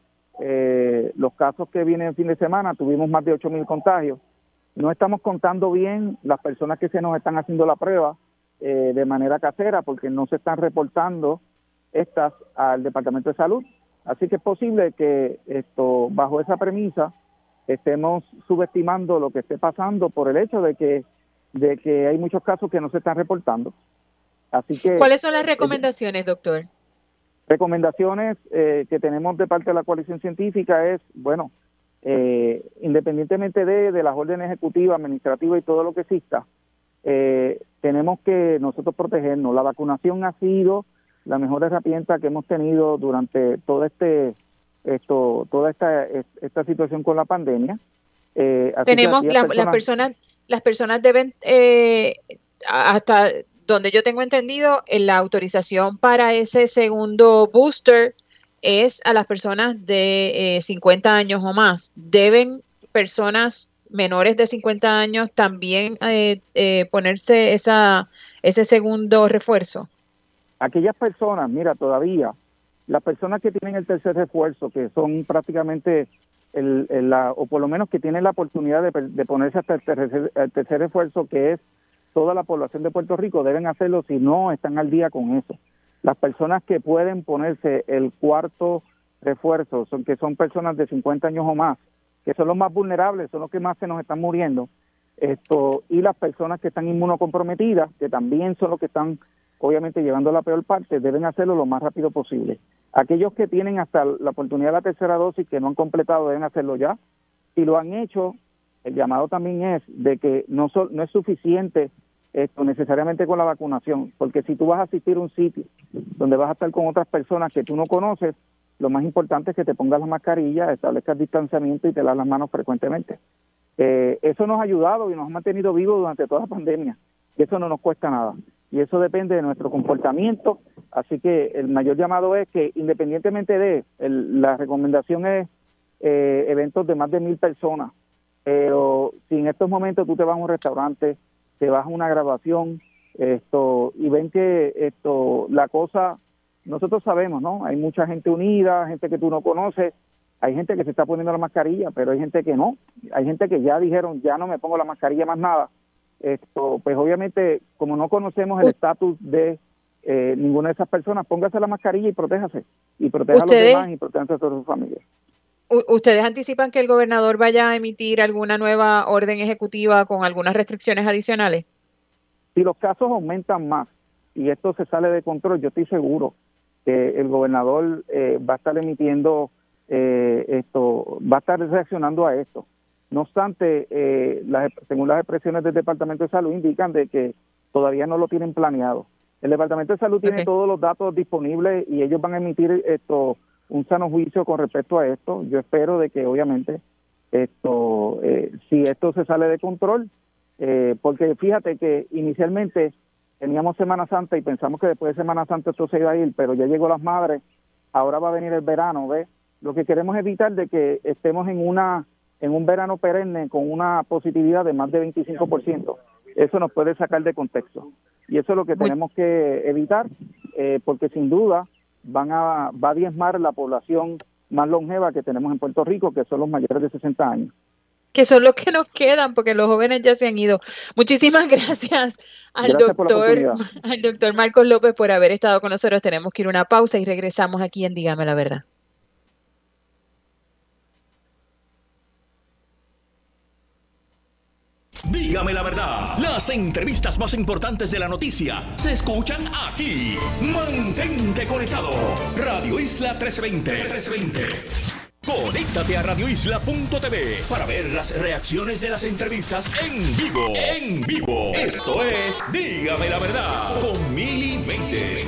eh, los casos que vienen el fin de semana, tuvimos más de ocho mil contagios. No estamos contando bien las personas que se nos están haciendo la prueba eh, de manera casera, porque no se están reportando estas al Departamento de Salud. Así que es posible que esto, bajo esa premisa, estemos subestimando lo que esté pasando por el hecho de que de que hay muchos casos que no se están reportando. Así que ¿cuáles son las recomendaciones, doctor? Recomendaciones eh, que tenemos de parte de la coalición científica es, bueno, eh, independientemente de, de las órdenes ejecutivas, administrativas y todo lo que exista, eh, tenemos que nosotros protegernos. La vacunación ha sido la mejor herramienta que hemos tenido durante todo este esto toda esta esta situación con la pandemia. Eh, así tenemos que la, personas, las personas las personas deben eh, hasta donde yo tengo entendido, en la autorización para ese segundo booster es a las personas de eh, cincuenta años o más. ¿Deben personas menores de cincuenta años también eh, eh, ponerse esa ese segundo refuerzo? Aquellas personas, mira, todavía, las personas que tienen el tercer refuerzo, que son prácticamente, el, el, la, o por lo menos que tienen la oportunidad de, de ponerse hasta el tercer, el tercer refuerzo, que es toda la población de Puerto Rico, deben hacerlo si no están al día con eso. Las personas que pueden ponerse el cuarto refuerzo, son que son personas de cincuenta años o más, que son los más vulnerables, son los que más se nos están muriendo, esto y las personas que están inmunocomprometidas, que también son los que están obviamente llevando la peor parte, deben hacerlo lo más rápido posible. Aquellos que tienen hasta la oportunidad de la tercera dosis que no han completado deben hacerlo ya. Si lo han hecho, el llamado también es de que no, so, no es suficiente esto necesariamente con la vacunación, porque si tú vas a asistir a un sitio donde vas a estar con otras personas que tú no conoces, lo más importante es que te pongas la mascarilla, establezcas distanciamiento y te lavas las manos frecuentemente. Eh, eso nos ha ayudado y nos ha mantenido vivos durante toda la pandemia. Y eso no nos cuesta nada. Y eso depende de nuestro comportamiento. Así que el mayor llamado es que, independientemente de, el, la recomendación es eh, eventos de más de mil personas. Pero si en estos momentos tú te vas a un restaurante, te vas a una grabación, esto y ven que esto la cosa, nosotros sabemos, ¿no? Hay mucha gente unida, gente que tú no conoces, hay gente que se está poniendo la mascarilla, pero hay gente que no. Hay gente que ya dijeron, ya no me pongo la mascarilla más nada. Esto, pues obviamente, como no conocemos el estatus de eh, ninguna de esas personas, póngase la mascarilla y protéjase. Y proteja a los demás y protéjase a toda su familia. ¿Ustedes anticipan que el gobernador vaya a emitir alguna nueva orden ejecutiva con algunas restricciones adicionales? Si los casos aumentan más y esto se sale de control, yo estoy seguro que el gobernador eh, va a estar emitiendo eh, esto, va a estar reaccionando a esto. No obstante, eh, las, según las expresiones del Departamento de Salud indican de que todavía no lo tienen planeado. El Departamento de Salud okay. tiene todos los datos disponibles y ellos van a emitir esto un sano juicio con respecto a esto. Yo espero de que obviamente esto, eh, si esto se sale de control, eh, porque fíjate que inicialmente teníamos Semana Santa y pensamos que después de Semana Santa esto se iba a ir, pero ya llegó las madres, ahora va a venir el verano, ¿ves? Lo que queremos es evitar de que estemos en una en un verano perenne con una positividad de más de veinticinco por ciento. Eso nos puede sacar de contexto. Y eso es lo que tenemos que evitar, eh, porque sin duda van a va a diezmar la población más longeva que tenemos en Puerto Rico, que son los mayores de sesenta años. Que son los que nos quedan, porque los jóvenes ya se han ido. Muchísimas gracias al gracias doctor al doctor Marcos López por haber estado con nosotros. Tenemos que ir a una pausa y regresamos aquí en Dígame la Verdad. Dígame la verdad, las entrevistas más importantes de la noticia se escuchan aquí. Mantente conectado. Radio Isla trece veinte. Conéctate a radio isla punto t v para ver las reacciones de las entrevistas en vivo. En vivo. Esto es Dígame la Verdad con Mili Méndez.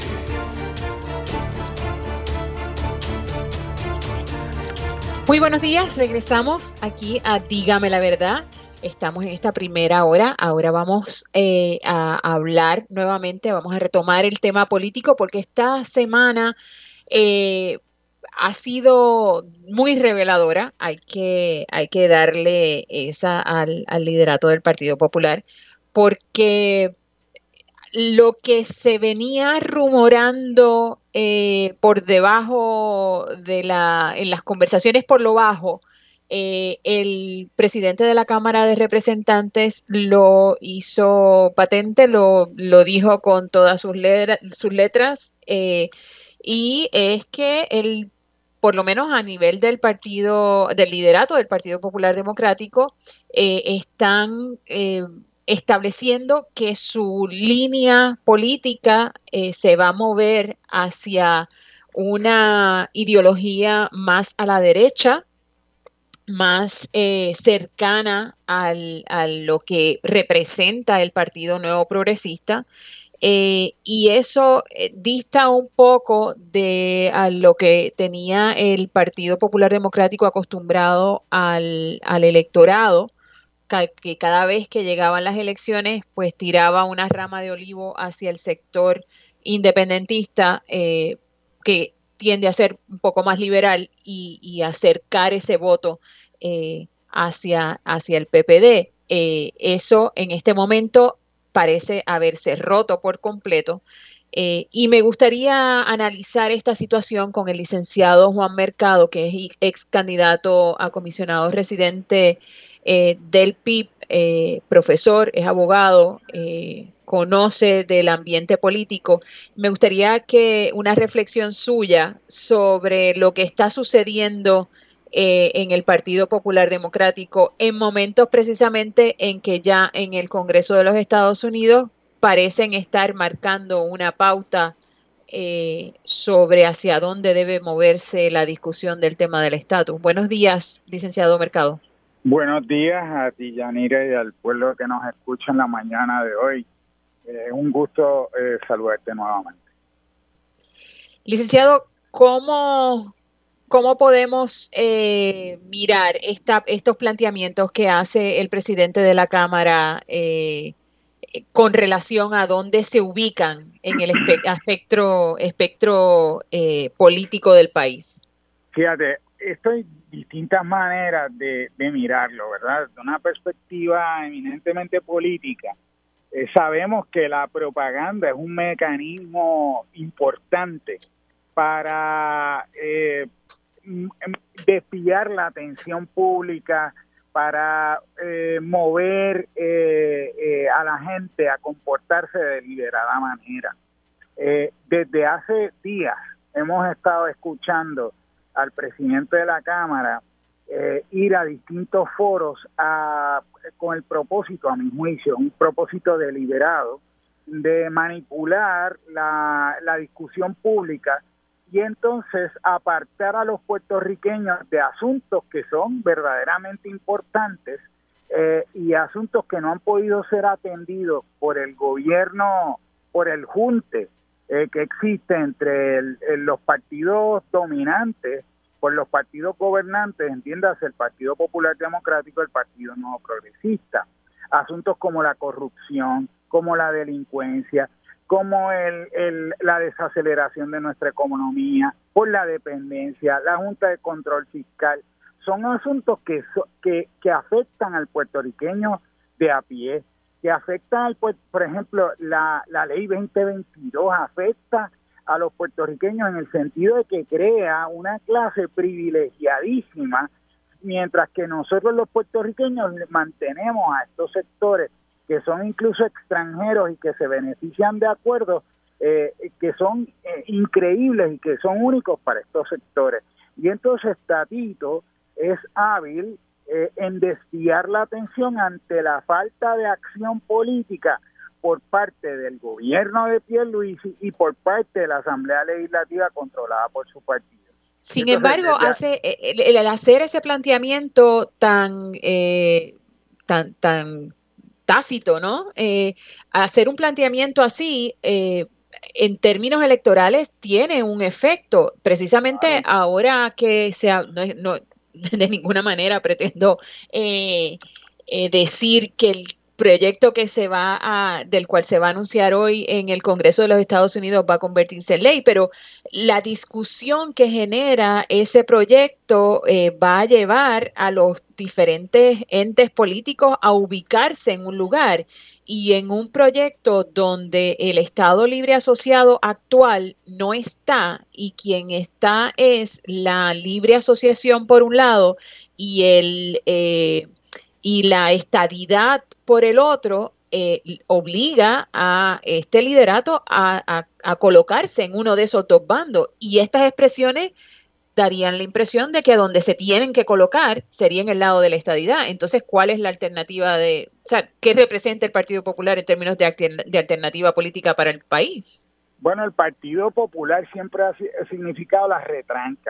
Muy buenos días, regresamos aquí a Dígame la Verdad. Estamos en esta primera hora, ahora vamos eh, a, a hablar nuevamente, vamos a retomar el tema político porque esta semana eh, ha sido muy reveladora, hay que, hay que darle esa al, al liderato del Partido Popular, porque lo que se venía rumorando eh, por debajo de la, en las conversaciones por lo bajo, Eh, el presidente de la Cámara de Representantes lo hizo patente, lo, lo dijo con todas sus, letra, sus letras, eh, y es que él, por lo menos a nivel del partido, del liderato del Partido Popular Democrático, eh, están eh, estableciendo que su línea política eh, se va a mover hacia una ideología más a la derecha. más eh, cercana al, a lo que representa el Partido Nuevo Progresista. Eh, y eso eh, dista un poco de a lo que tenía el Partido Popular Democrático acostumbrado al, al electorado, ca- que cada vez que llegaban las elecciones, pues tiraba una rama de olivo hacia el sector independentista, eh, que tiende a ser un poco más liberal y, y acercar ese voto eh, hacia, hacia el P P D. Eh, eso en este momento parece haberse roto por completo. Eh, y me gustaría analizar esta situación con el licenciado Juan Mercado, que es ex candidato a comisionado residente eh, del P I B, eh, profesor, es abogado, eh, conoce del ambiente político. Me gustaría que una reflexión suya sobre lo que está sucediendo eh, en el Partido Popular Democrático en momentos precisamente en que ya en el Congreso de los Estados Unidos parecen estar marcando una pauta eh, sobre hacia dónde debe moverse la discusión del tema del estatus. Buenos días, licenciado Mercado. Buenos días a ti, Yanira, y al pueblo que nos escucha en la mañana de hoy. Es eh, un gusto eh, saludarte nuevamente. Licenciado, ¿cómo, cómo podemos eh, mirar esta, estos planteamientos que hace el presidente de la Cámara eh, con relación a dónde se ubican en el espe espectro, espectro eh, político del país? Fíjate, esto hay distintas maneras de, de mirarlo, ¿verdad? De una perspectiva eminentemente política, eh, sabemos que la propaganda es un mecanismo importante para eh, desviar la atención pública, para eh, mover eh, eh, a la gente a comportarse de deliberada manera. Eh, desde hace días hemos estado escuchando al presidente de la Cámara eh, ir a distintos foros a, con el propósito, a mi juicio, un propósito deliberado de manipular la, la discusión pública y entonces apartar a los puertorriqueños de asuntos que son verdaderamente importantes eh, y asuntos que no han podido ser atendidos por el gobierno, por el junte eh, que existe entre el, el, los partidos dominantes, por los partidos gobernantes, entiéndase el Partido Popular Democrático, el Partido Nuevo Progresista. Asuntos como la corrupción, como la delincuencia, como el, el, la desaceleración de nuestra economía, por la dependencia, la Junta de Control Fiscal, son asuntos que, que, que afectan al puertorriqueño de a pie, que afectan, al, por ejemplo, la, la ley veinte veintidós afecta a los puertorriqueños en el sentido de que crea una clase privilegiadísima, mientras que nosotros los puertorriqueños mantenemos a estos sectores que son incluso extranjeros y que se benefician de acuerdos eh, que son eh, increíbles y que son únicos para estos sectores. Y entonces Tatito es hábil eh, en desviar la atención ante la falta de acción política por parte del gobierno de Pierluisi y por parte de la Asamblea Legislativa controlada por su partido. Sin entonces, embargo, ya... hace el, el hacer ese planteamiento tan eh, tan tan tácito, ¿no? Eh, hacer un planteamiento así, eh, en términos electorales, tiene un efecto. Precisamente claro. Ahora que sea, no, no, de ninguna manera pretendo eh, eh, decir que el proyecto que se va a, del cual se va a anunciar hoy en el Congreso de los Estados Unidos va a convertirse en ley, pero la discusión que genera ese proyecto eh, va a llevar a los diferentes entes políticos a ubicarse en un lugar y en un proyecto donde el Estado Libre Asociado actual no está y quien está es la libre asociación por un lado y el eh, y la estadidad por el otro, eh, obliga a este liderato a, a, a colocarse en uno de esos dos bandos. Y estas expresiones darían la impresión de que a donde se tienen que colocar sería en el lado de la estadidad. Entonces, ¿cuál es la alternativa de, o sea, qué representa el Partido Popular en términos de, de alternativa política para el país? Bueno, el Partido Popular siempre ha significado la retranca.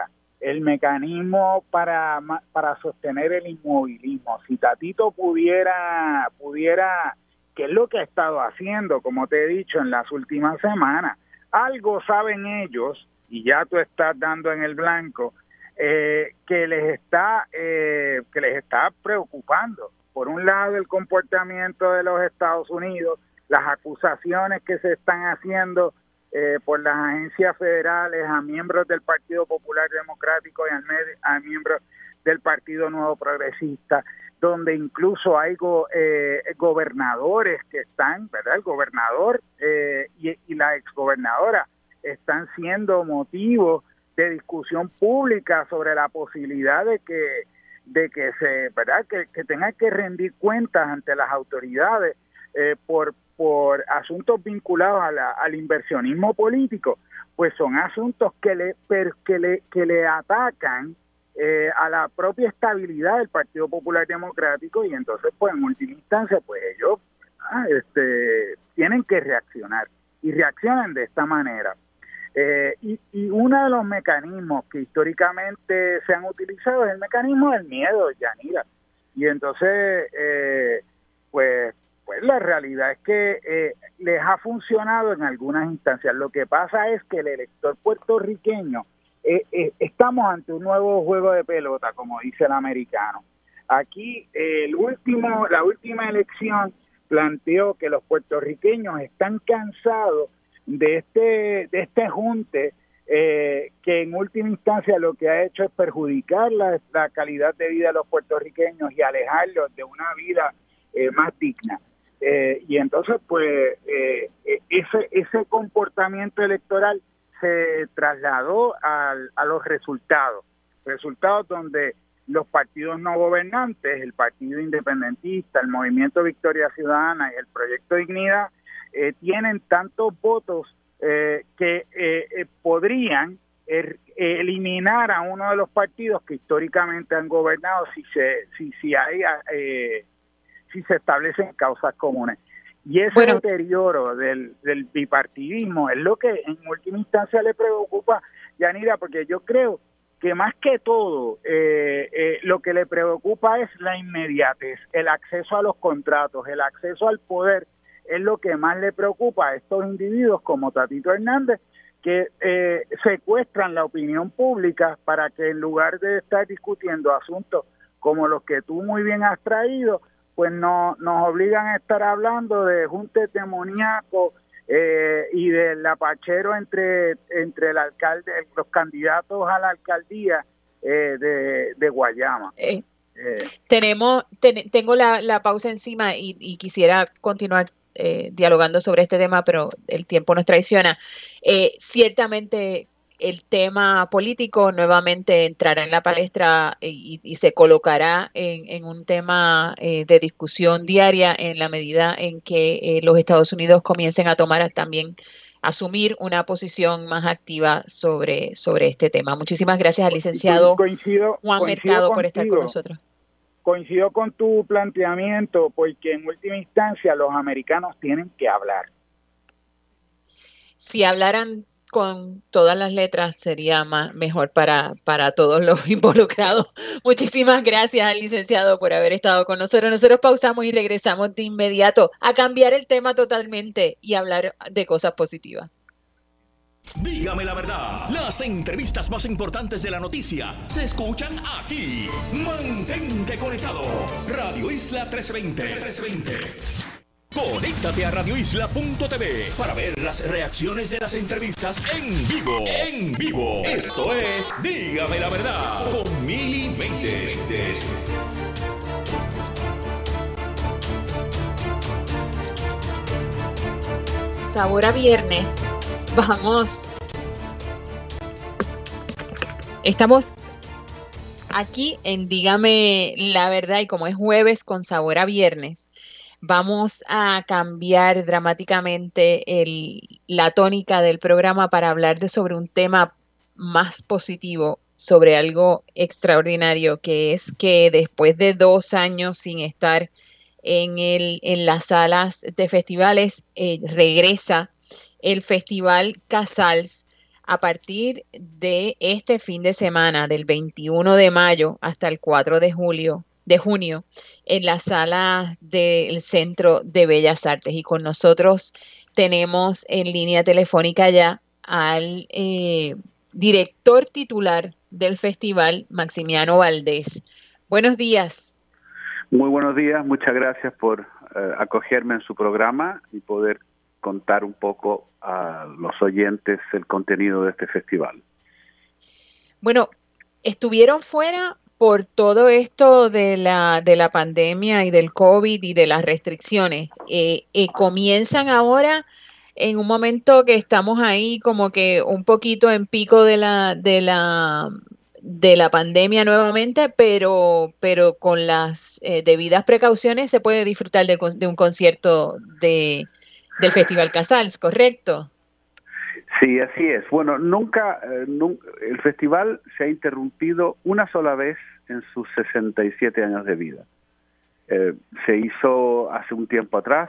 el mecanismo para, para sostener el inmovilismo. Si Tatito pudiera, pudiera, que es lo que ha estado haciendo, como te he dicho en las últimas semanas, algo saben ellos, y ya tú estás dando en el blanco, eh, que les está, eh, que les está preocupando. Por un lado, el comportamiento de los Estados Unidos, las acusaciones que se están haciendo eh, por las agencias federales a miembros del Partido Popular Democrático y a, a miembros del Partido Nuevo Progresista, donde incluso hay go, eh, gobernadores que están, ¿verdad? El gobernador eh, y, y la exgobernadora están siendo motivo de discusión pública sobre la posibilidad de que de que se, ¿verdad? Que, que tengan que rendir cuentas ante las autoridades eh, por por asuntos vinculados a la, al inversionismo político, pues son asuntos que le per, que le que le atacan eh, a la propia estabilidad del Partido Popular Democrático, y entonces pues en última instancia pues ellos ah, este tienen que reaccionar y reaccionan de esta manera. Eh, y, y uno de los mecanismos que históricamente se han utilizado es el mecanismo del miedo, Yanira. Y entonces, eh, pues, pues la realidad es que eh, les ha funcionado en algunas instancias. Lo que pasa es que el elector puertorriqueño, eh, eh, estamos ante un nuevo juego de pelota, como dice el americano. Aquí, eh, el último, la última elección planteó que los puertorriqueños están cansados de este de este junte eh, que en última instancia lo que ha hecho es perjudicar la, la calidad de vida de los puertorriqueños y alejarlos de una vida eh, más digna. Eh, y entonces, pues, eh, ese ese comportamiento electoral se trasladó al, a los resultados, resultados donde los partidos no gobernantes, el Partido Independentista, el Movimiento Victoria Ciudadana y el Proyecto Dignidad, Eh, tienen tantos votos eh, que eh, eh, podrían er, eh, eliminar a uno de los partidos que históricamente han gobernado si se si si hay eh, si se establecen causas comunes. Y ese bueno, deterioro del, del bipartidismo es lo que en última instancia le preocupa, Yanira, porque yo creo que más que todo eh, eh, lo que le preocupa es la inmediatez, el acceso a los contratos, el acceso al poder. Es lo que más le preocupa a estos individuos como Tatito Hernández, que eh, secuestran la opinión pública para que en lugar de estar discutiendo asuntos como los que tú muy bien has traído, pues no, nos obligan a estar hablando de juntes demoníacos eh, y del apachero entre, entre el alcalde, los candidatos a la alcaldía eh, de, de Guayama. Eh, eh. Tenemos, ten, tengo la, la pausa encima y, y quisiera continuar Eh, dialogando sobre este tema, pero el tiempo nos traiciona. Eh, ciertamente el tema político nuevamente entrará en la palestra y, y se colocará en, en un tema eh, de discusión diaria en la medida en que eh, los Estados Unidos comiencen a tomar también asumir una posición más activa sobre, sobre este tema. Muchísimas gracias al licenciado coincido, Juan coincido Mercado contigo. por estar con nosotros. Coincido con tu planteamiento, porque en última instancia los americanos tienen que hablar. Si hablaran con todas las letras sería más, mejor para, para todos los involucrados. Muchísimas gracias al licenciado por haber estado con nosotros. Nosotros pausamos y regresamos de inmediato a cambiar el tema totalmente y hablar de cosas positivas. Dígame la verdad, las entrevistas más importantes de la noticia se escuchan aquí. Mantente conectado. Radio Isla trece veinte. Conéctate a radio isla punto t v para ver las reacciones de las entrevistas en vivo. En vivo. Esto es Dígame la verdad con Mili Méndez. Sabor a viernes. Vamos. Estamos aquí en Dígame la verdad y como es jueves con sabor a viernes, vamos a cambiar dramáticamente el, la tónica del programa para hablar de sobre un tema más positivo, sobre algo extraordinario, que es que después de dos años sin estar en, el, en las salas de festivales, eh, regresa el Festival Casals a partir de este fin de semana, del veintiuno de mayo hasta el cuatro de julio, de junio, en la sala del Centro de Bellas Artes. Y con nosotros tenemos en línea telefónica ya al eh, director titular del festival, Maximiano Valdés. Buenos días. Muy buenos días, muchas gracias por eh, acogerme en su programa y poder contar un poco a los oyentes el contenido de este festival. Bueno, estuvieron fuera por todo esto de la de la pandemia y del COVID y de las restricciones. Eh, eh, comienzan ahora en un momento que estamos ahí como que un poquito en pico de la de la de la pandemia nuevamente, pero pero con las eh, debidas precauciones se puede disfrutar de, de un concierto de del Festival Casals, ¿correcto? Sí, así es. Bueno, nunca, eh, nunca el festival se ha interrumpido una sola vez en sus sesenta y siete años de vida. Eh, se hizo hace un tiempo atrás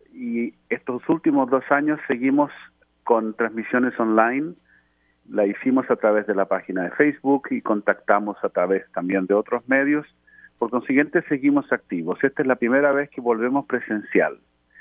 y estos últimos dos años seguimos con transmisiones online. La hicimos a través de la página de Facebook y contactamos a través también de otros medios. Por consiguiente, seguimos activos. Esta es la primera vez que volvemos presencial,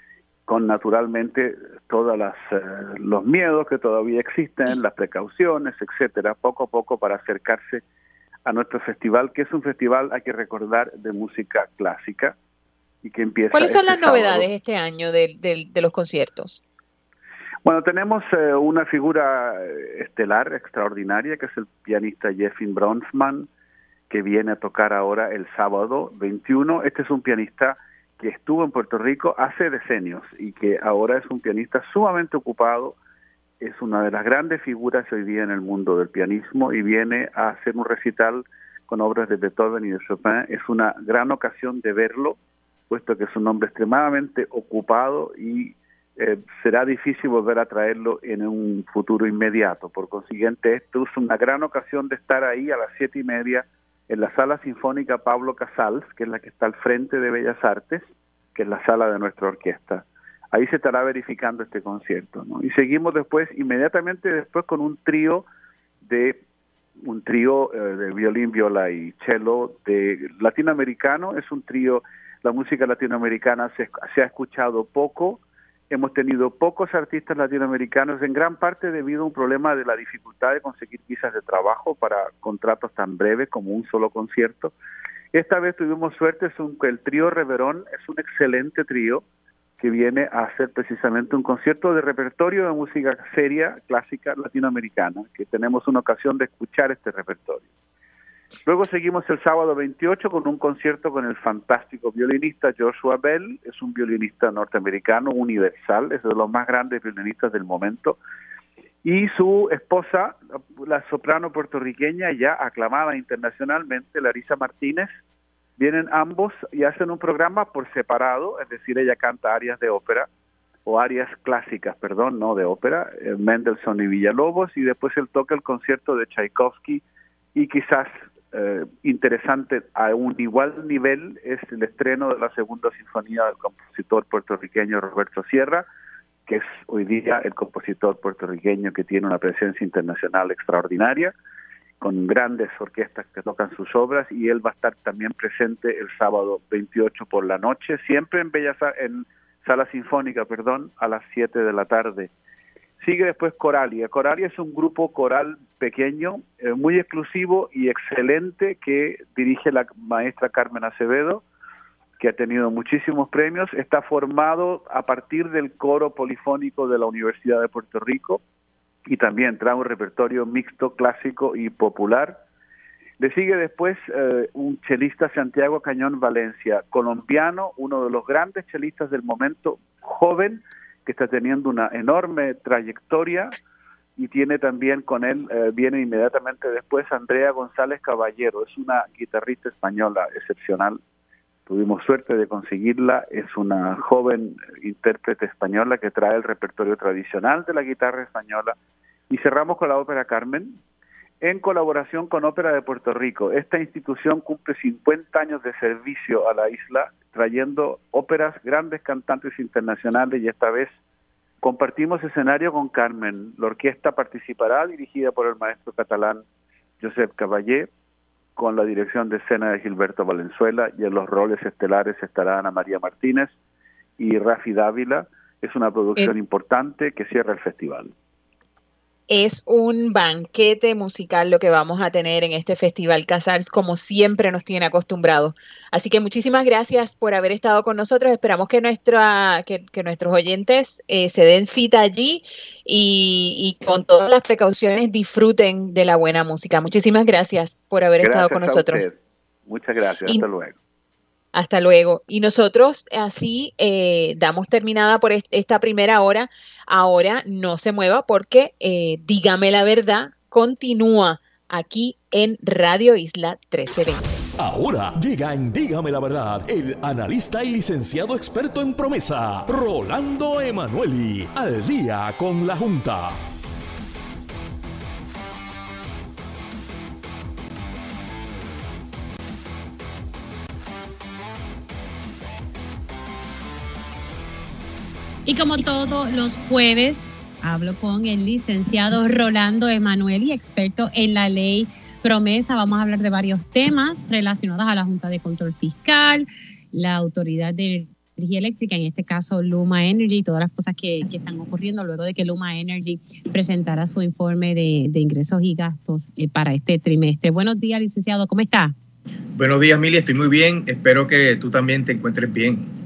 con naturalmente todos eh, los miedos que todavía existen, las precauciones, etcétera, poco a poco para acercarse a nuestro festival, que es un festival, hay que recordar, de música clásica y que empieza. ¿Cuáles son este las novedades sábado. este año de, de, de los conciertos? Bueno, tenemos eh, una figura estelar extraordinaria, que es el pianista Jeffin Bronsman, que viene a tocar ahora el sábado veintiuno. Este es un pianista que estuvo en Puerto Rico hace decenios y que ahora es un pianista sumamente ocupado, es una de las grandes figuras hoy día en el mundo del pianismo y viene a hacer un recital con obras de Beethoven y de Chopin. Es una gran ocasión de verlo, puesto que es un hombre extremadamente ocupado y eh, será difícil volver a traerlo en un futuro inmediato. Por consiguiente, esto es una gran ocasión de estar ahí a las siete y media en la Sala Sinfónica Pablo Casals, que es la que está al frente de Bellas Artes, que es la sala de nuestra orquesta. Ahí se estará verificando este concierto, ¿no? Y seguimos después, inmediatamente después, con un trío de un trío eh, de violín, viola y cello de latinoamericano. Es un trío, la música latinoamericana se, se ha escuchado poco. Hemos tenido pocos artistas latinoamericanos, en gran parte debido a un problema de la dificultad de conseguir visas de trabajo para contratos tan breves como un solo concierto. Esta vez tuvimos suerte, es un, el trío Reverón es un excelente trío que viene a hacer precisamente un concierto de repertorio de música seria, clásica latinoamericana, que tenemos una ocasión de escuchar este repertorio. Luego seguimos el sábado veintiocho con un concierto con el fantástico violinista Joshua Bell. Es un violinista norteamericano universal, es de los más grandes violinistas del momento. Y su esposa, la soprano puertorriqueña ya aclamada internacionalmente, Larisa Martínez. Vienen ambos y hacen un programa por separado, es decir, ella canta arias de ópera, o arias clásicas, perdón, no de ópera, eh, Mendelssohn y Villalobos, y después él toca el concierto de Tchaikovsky, y quizás eh, interesante a un igual nivel es el estreno de la segunda sinfonía del compositor puertorriqueño Roberto Sierra, que es hoy día el compositor puertorriqueño que tiene una presencia internacional extraordinaria, con grandes orquestas que tocan sus obras, y él va a estar también presente el sábado veintiocho por la noche, siempre en Bellas en Sala Sinfónica, perdón, a las siete de la tarde. Sigue después Coralia. Coralia es un grupo coral pequeño, eh, muy exclusivo y excelente, que dirige la maestra Carmen Acevedo, que ha tenido muchísimos premios. Está formado a partir del coro polifónico de la Universidad de Puerto Rico y también trae un repertorio mixto, clásico y popular. Le sigue después eh, un chelista, Santiago Cañón Valencia, colombiano, uno de los grandes chelistas del momento, joven, que está teniendo una enorme trayectoria, y tiene también con él, eh, viene inmediatamente después Andrea González Caballero, es una guitarrista española excepcional. Tuvimos suerte de conseguirla, es una joven intérprete española que trae el repertorio tradicional de la guitarra española. Y cerramos con la Ópera Carmen, en colaboración con Ópera de Puerto Rico. Esta institución cumple cincuenta años de servicio a la isla, trayendo óperas, grandes cantantes internacionales, y esta vez Compartimos escenario con Carmen. La orquesta participará, dirigida por el maestro catalán Josep Caballé, con la dirección de escena de Gilberto Valenzuela, y en los roles estelares estará Ana María Martínez y Rafi Dávila. Es una producción eh. importante que cierra el festival. Es un banquete musical lo que vamos a tener en este Festival Casals, como siempre nos tiene acostumbrados. Así que muchísimas gracias por haber estado con nosotros. Esperamos que, nuestra, que, que nuestros oyentes eh, se den cita allí y, y con todas las precauciones disfruten de la buena música. Muchísimas gracias por haber gracias estado con nosotros. Usted. Muchas gracias. Y, hasta luego. Hasta luego. Y nosotros así eh, damos terminada por esta primera hora. Ahora no se mueva porque eh, Dígame la Verdad continúa aquí en Radio Isla trece veinte. Ahora llega en Dígame la Verdad el analista y licenciado experto en promesa, Rolando Emanueli, al día con la Junta. Y como todos los jueves, hablo con el licenciado Rolando Emanueli, experto en la ley promesa. Vamos a hablar de varios temas relacionados a la Junta de Control Fiscal, la Autoridad de Energía Eléctrica, en este caso Luma Energy, y todas las cosas que, que están ocurriendo luego de que Luma Energy presentara su informe de, de ingresos y gastos eh, para este trimestre. Buenos días, licenciado, ¿cómo está? Buenos días, Mili, estoy muy bien. Espero que tú también te encuentres bien.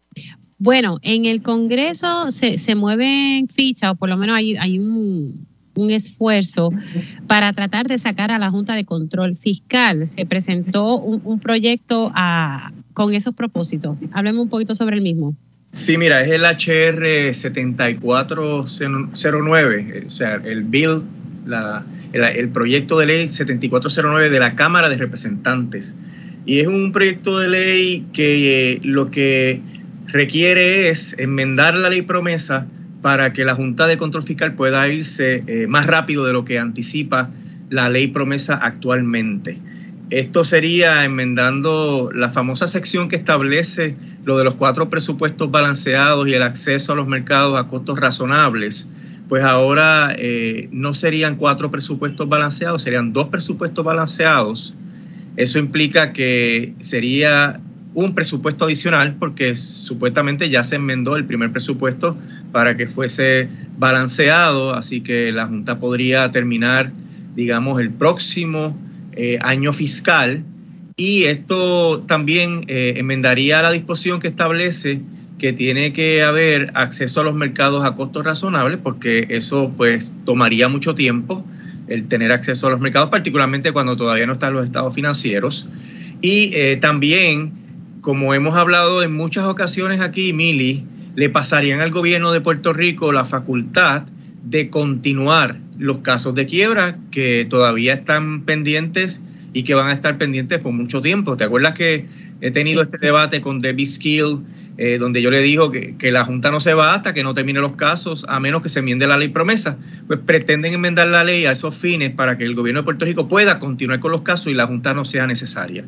Bueno, en el Congreso se, se mueven fichas, o por lo menos hay, hay un, un esfuerzo para tratar de sacar a la Junta de Control Fiscal. Se presentó un, un proyecto a, con esos propósitos. Hablemos un poquito sobre el mismo. Sí, mira, es el H R setenta y cuatro cero nueve, o sea, el bill, la, el, el proyecto de ley setenta y cuatro cero nueve de la Cámara de Representantes. Y es un proyecto de ley que eh, lo que requiere es enmendar la ley promesa para que la Junta de Control Fiscal pueda irse eh, más rápido de lo que anticipa la ley promesa actualmente. Esto sería enmendando la famosa sección que establece lo de los cuatro presupuestos balanceados y el acceso a los mercados a costos razonables. Pues ahora eh, no serían cuatro presupuestos balanceados, serían dos presupuestos balanceados. Eso implica que sería un presupuesto adicional porque supuestamente ya se enmendó el primer presupuesto para que fuese balanceado, así que la Junta podría terminar, digamos, el próximo eh, año fiscal, y esto también eh, enmendaría la disposición que establece que tiene que haber acceso a los mercados a costos razonables, porque eso pues tomaría mucho tiempo el tener acceso a los mercados, particularmente cuando todavía no están los estados financieros. Y eh, también, como hemos hablado en muchas ocasiones aquí, Mili, le pasarían al gobierno de Puerto Rico la facultad de continuar los casos de quiebra que todavía están pendientes y que van a estar pendientes por mucho tiempo. ¿Te acuerdas que he tenido sí. este debate con Debbie Skill, eh, donde yo le digo que, que la Junta no se va hasta que no termine los casos, a menos que se enmiende la ley promesa? Pues pretenden enmendar la ley a esos fines para que el gobierno de Puerto Rico pueda continuar con los casos y la Junta no sea necesaria.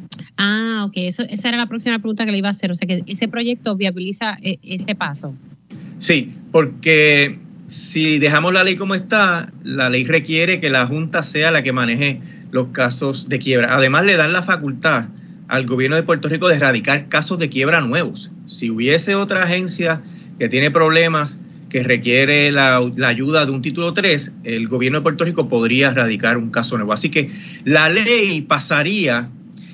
Ah, ok. Eso, esa era la próxima pregunta que le iba a hacer. O sea, que ese proyecto viabiliza eh, ese paso. Sí, porque si dejamos la ley como está, la ley requiere que la Junta sea la que maneje los casos de quiebra. Además, le dan la facultad al gobierno de Puerto Rico de erradicar casos de quiebra nuevos. Si hubiese otra agencia que tiene problemas, que requiere la, la ayuda de un título tres, el gobierno de Puerto Rico podría erradicar un caso nuevo. Así que la ley pasaría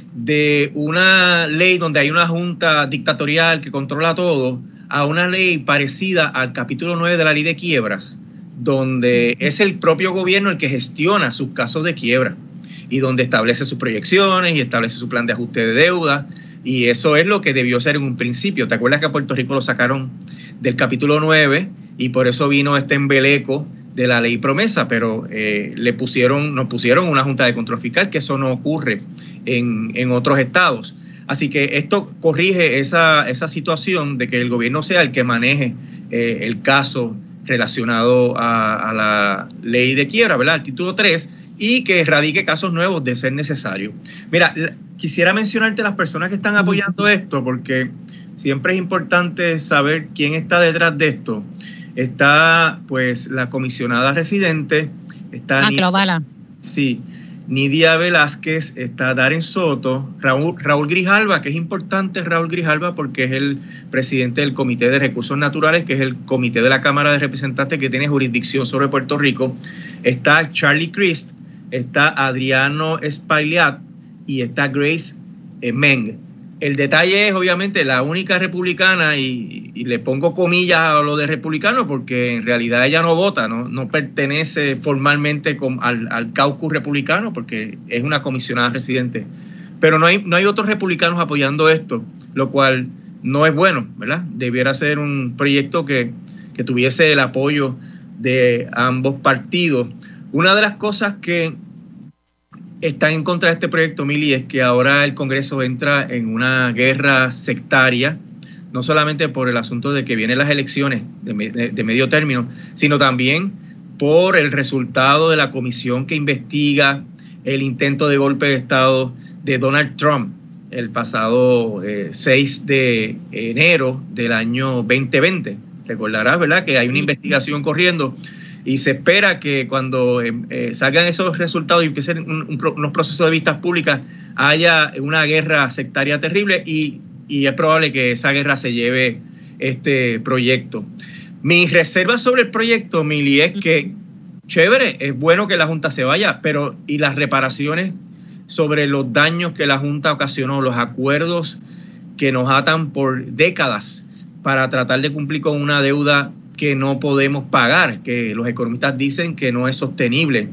de una ley donde hay una junta dictatorial que controla todo a una ley parecida al capítulo nueve de la ley de quiebras, donde es el propio gobierno el que gestiona sus casos de quiebra y donde establece sus proyecciones y establece su plan de ajuste de deuda, y eso es lo que debió ser en un principio. ¿Te acuerdas que a Puerto Rico lo sacaron del capítulo nueve y por eso vino este embeleco de la ley promesa? Pero eh, le pusieron, nos pusieron una junta de control fiscal, que eso no ocurre en, en otros estados. Así que esto corrige esa, esa situación de que el gobierno sea el que maneje eh, el caso relacionado a, a la ley de quiebra, ¿verdad? El título tres, y que erradique casos nuevos de ser necesario. Mira, quisiera mencionarte las personas que están apoyando esto, porque siempre es importante saber quién está detrás de esto. está pues la comisionada residente, está Ah, que lo bala. Sí, Nidia Velázquez, está Darren Soto, Raúl, Raúl Grijalva, que es importante Raúl Grijalva porque es el presidente del Comité de Recursos Naturales, que es el comité de la Cámara de Representantes que tiene jurisdicción sobre Puerto Rico, está Charlie Crist, está Adriano Espaillat y está Grace eh, Meng. El detalle es, obviamente, la única republicana, y, y le pongo comillas a lo de republicano porque en realidad ella no vota, no, no pertenece formalmente con, al, al caucus republicano porque es una comisionada residente. Pero no hay, no hay otros republicanos apoyando esto, lo cual no es bueno, ¿verdad? Debiera ser un proyecto que, que tuviese el apoyo de ambos partidos. Una de las cosas que están en contra de este proyecto, Mili, es que ahora el Congreso entra en una guerra sectaria, no solamente por el asunto de que vienen las elecciones de, de, de medio término, sino también por el resultado de la comisión que investiga el intento de golpe de Estado de Donald Trump el pasado eh, seis de enero del año veinte veinte. Recordarás, ¿verdad?, que hay una investigación corriendo. Y se espera que cuando eh, salgan esos resultados y empiecen un, un, unos procesos de vistas públicas, haya una guerra sectaria terrible y, y es probable que esa guerra se lleve este proyecto. Mi reserva sobre el proyecto, Mili, es que, chévere, es bueno que la Junta se vaya, pero y las reparaciones sobre los daños que la Junta ocasionó, los acuerdos que nos atan por décadas para tratar de cumplir con una deuda que no podemos pagar, que los economistas dicen que no es sostenible,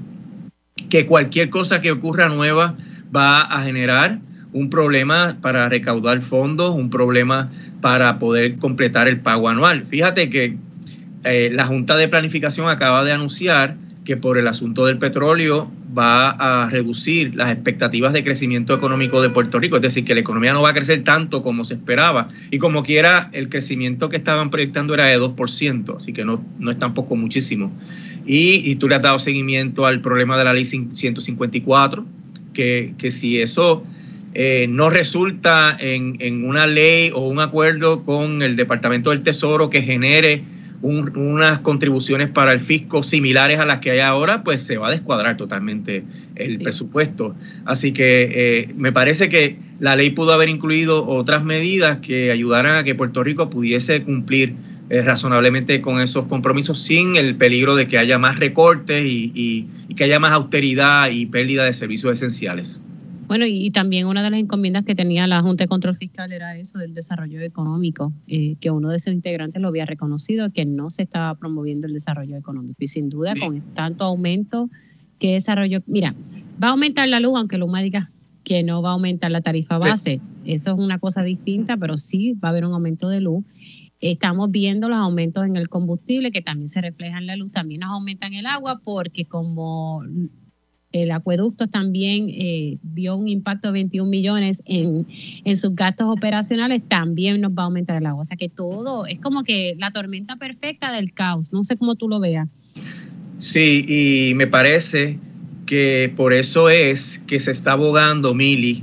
que cualquier cosa que ocurra nueva va a generar un problema para recaudar fondos, un problema para poder completar el pago anual. Fíjate que eh, la Junta de Planificación acaba de anunciar que por el asunto del petróleo va a reducir las expectativas de crecimiento económico de Puerto Rico, es decir, que la economía no va a crecer tanto como se esperaba, y como quiera el crecimiento que estaban proyectando era de dos por ciento, así que no, no es tampoco muchísimo. Y, y tú le has dado seguimiento al problema de la ley ciento cincuenta y cuatro, que, que si eso eh, no resulta en, en una ley o un acuerdo con el Departamento del Tesoro que genere Un, unas contribuciones para el fisco similares a las que hay ahora, pues se va a descuadrar totalmente el sí. presupuesto. Así que eh, me parece que la ley pudo haber incluido otras medidas que ayudaran a que Puerto Rico pudiese cumplir eh, razonablemente con esos compromisos sin el peligro de que haya más recortes y, y, y que haya más austeridad y pérdida de servicios esenciales. Bueno, y, y también una de las encomiendas que tenía la Junta de Control Fiscal era eso del desarrollo económico, eh, que uno de sus integrantes lo había reconocido, que no se estaba promoviendo el desarrollo económico. Y sin duda, sí. con tanto aumento que desarrollo... Mira, va a aumentar la luz, aunque Luma diga que no va a aumentar la tarifa base. Sí. Eso es una cosa distinta, pero sí va a haber un aumento de luz. Estamos viendo los aumentos en el combustible, que también se reflejan en la luz, también nos aumentan el agua, porque como... el acueducto también eh, dio un impacto de veintiún millones en, en sus gastos operacionales, también nos va a aumentar el agua. O sea que todo es como que la tormenta perfecta del caos. No sé cómo tú lo veas. Sí, y me parece que por eso es que se está abogando, Mili,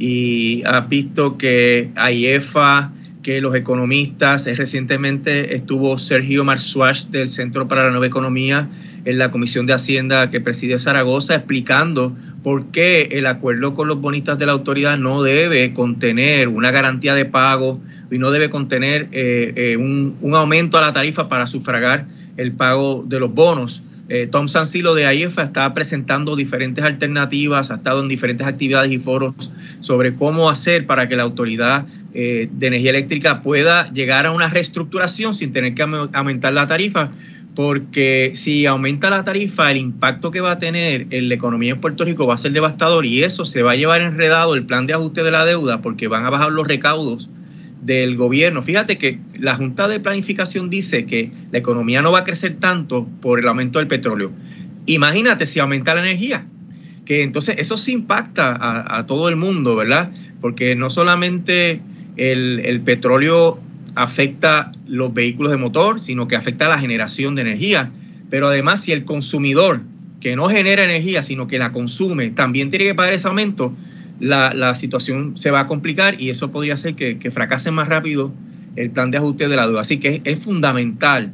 y has visto que AIEFA, que los economistas, eh, recientemente estuvo Sergio Marzuach del Centro para la Nueva Economía en la Comisión de Hacienda que preside Zaragoza, explicando por qué el acuerdo con los bonistas de la autoridad no debe contener una garantía de pago y no debe contener eh, eh, un, un aumento a la tarifa para sufragar el pago de los bonos. Eh, Tom Sancilo de AIEFA está presentando diferentes alternativas, ha estado en diferentes actividades y foros sobre cómo hacer para que la autoridad eh, de energía eléctrica pueda llegar a una reestructuración sin tener que aumentar la tarifa, porque si aumenta la tarifa, el impacto que va a tener en la economía en Puerto Rico va a ser devastador, y eso se va a llevar enredado el plan de ajuste de la deuda, porque van a bajar los recaudos del gobierno. Fíjate que la Junta de Planificación dice que la economía no va a crecer tanto por el aumento del petróleo. Imagínate si aumenta la energía, que entonces eso sí impacta a, a todo el mundo, ¿verdad? Porque no solamente el, el petróleo afecta los vehículos de motor, sino que afecta a la generación de energía. Pero además, si el consumidor, que no genera energía, sino que la consume, también tiene que pagar ese aumento, la, la situación se va a complicar, y eso podría hacer que, que fracase más rápido el plan de ajuste de la deuda. Así que es, es fundamental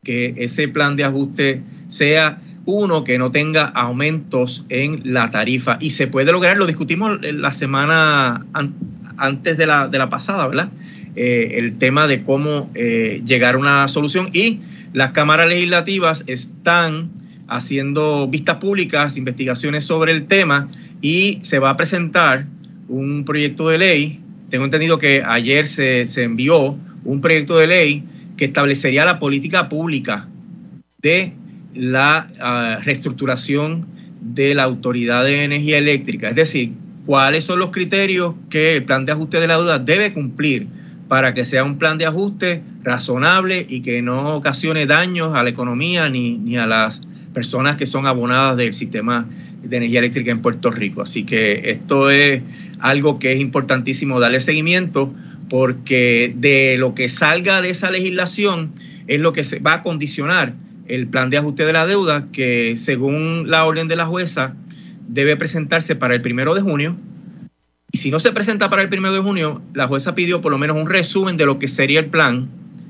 que ese plan de ajuste sea uno que no tenga aumentos en la tarifa. Y se puede lograr, lo discutimos la semana an, antes de la, de la pasada, ¿verdad? Eh, el tema de cómo eh, llegar a una solución, y las cámaras legislativas están haciendo vistas públicas, investigaciones sobre el tema, y se va a presentar un proyecto de ley. Tengo entendido que ayer se, se envió un proyecto de ley que establecería la política pública de la uh, reestructuración de la Autoridad de Energía Eléctrica. Es decir, cuáles son los criterios que el plan de ajuste de la deuda debe cumplir para que sea un plan de ajuste razonable y que no ocasione daños a la economía ni, ni a las personas que son abonadas del sistema de energía eléctrica en Puerto Rico. Así que esto es algo que es importantísimo darle seguimiento, porque de lo que salga de esa legislación es lo que se va a condicionar el plan de ajuste de la deuda, que según la orden de la jueza debe presentarse para el primero de junio. Y si no se presenta para el primero de junio, la jueza pidió por lo menos un resumen de lo que sería el plan.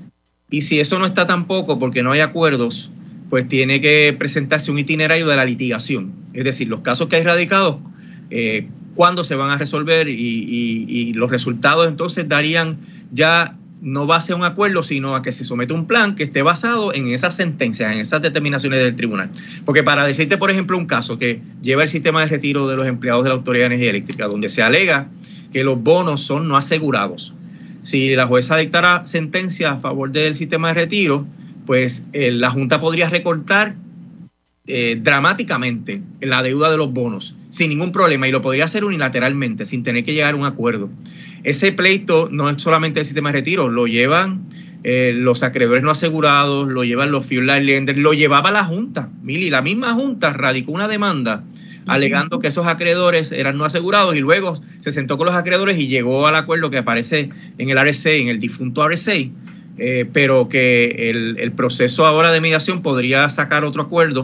Y si eso no está tampoco, porque no hay acuerdos, pues tiene que presentarse un itinerario de la litigación. Es decir, los casos que hay radicados, eh, cuándo se van a resolver, y, y, y los resultados entonces darían ya no base a un acuerdo, sino a que se somete un plan que esté basado en esas sentencias, en esas determinaciones del tribunal. Porque para decirte, por ejemplo, un caso que lleva el sistema de retiro de los empleados de la Autoridad de Energía Eléctrica, donde se alega que los bonos son no asegurados. Si la jueza dictara sentencia a favor del sistema de retiro, pues eh, la Junta podría recortar eh, dramáticamente la deuda de los bonos sin ningún problema, y lo podría hacer unilateralmente, sin tener que llegar a un acuerdo. Ese pleito no es solamente el sistema de retiro, lo llevan eh, los acreedores no asegurados, lo llevan los fuel lenders, lo llevaba la Junta. Mili, la misma Junta radicó una demanda alegando que esos acreedores eran no asegurados, y luego se sentó con los acreedores y llegó al acuerdo que aparece en el R S A, en el difunto R S A, eh, pero que el, el proceso ahora de mediación podría sacar otro acuerdo.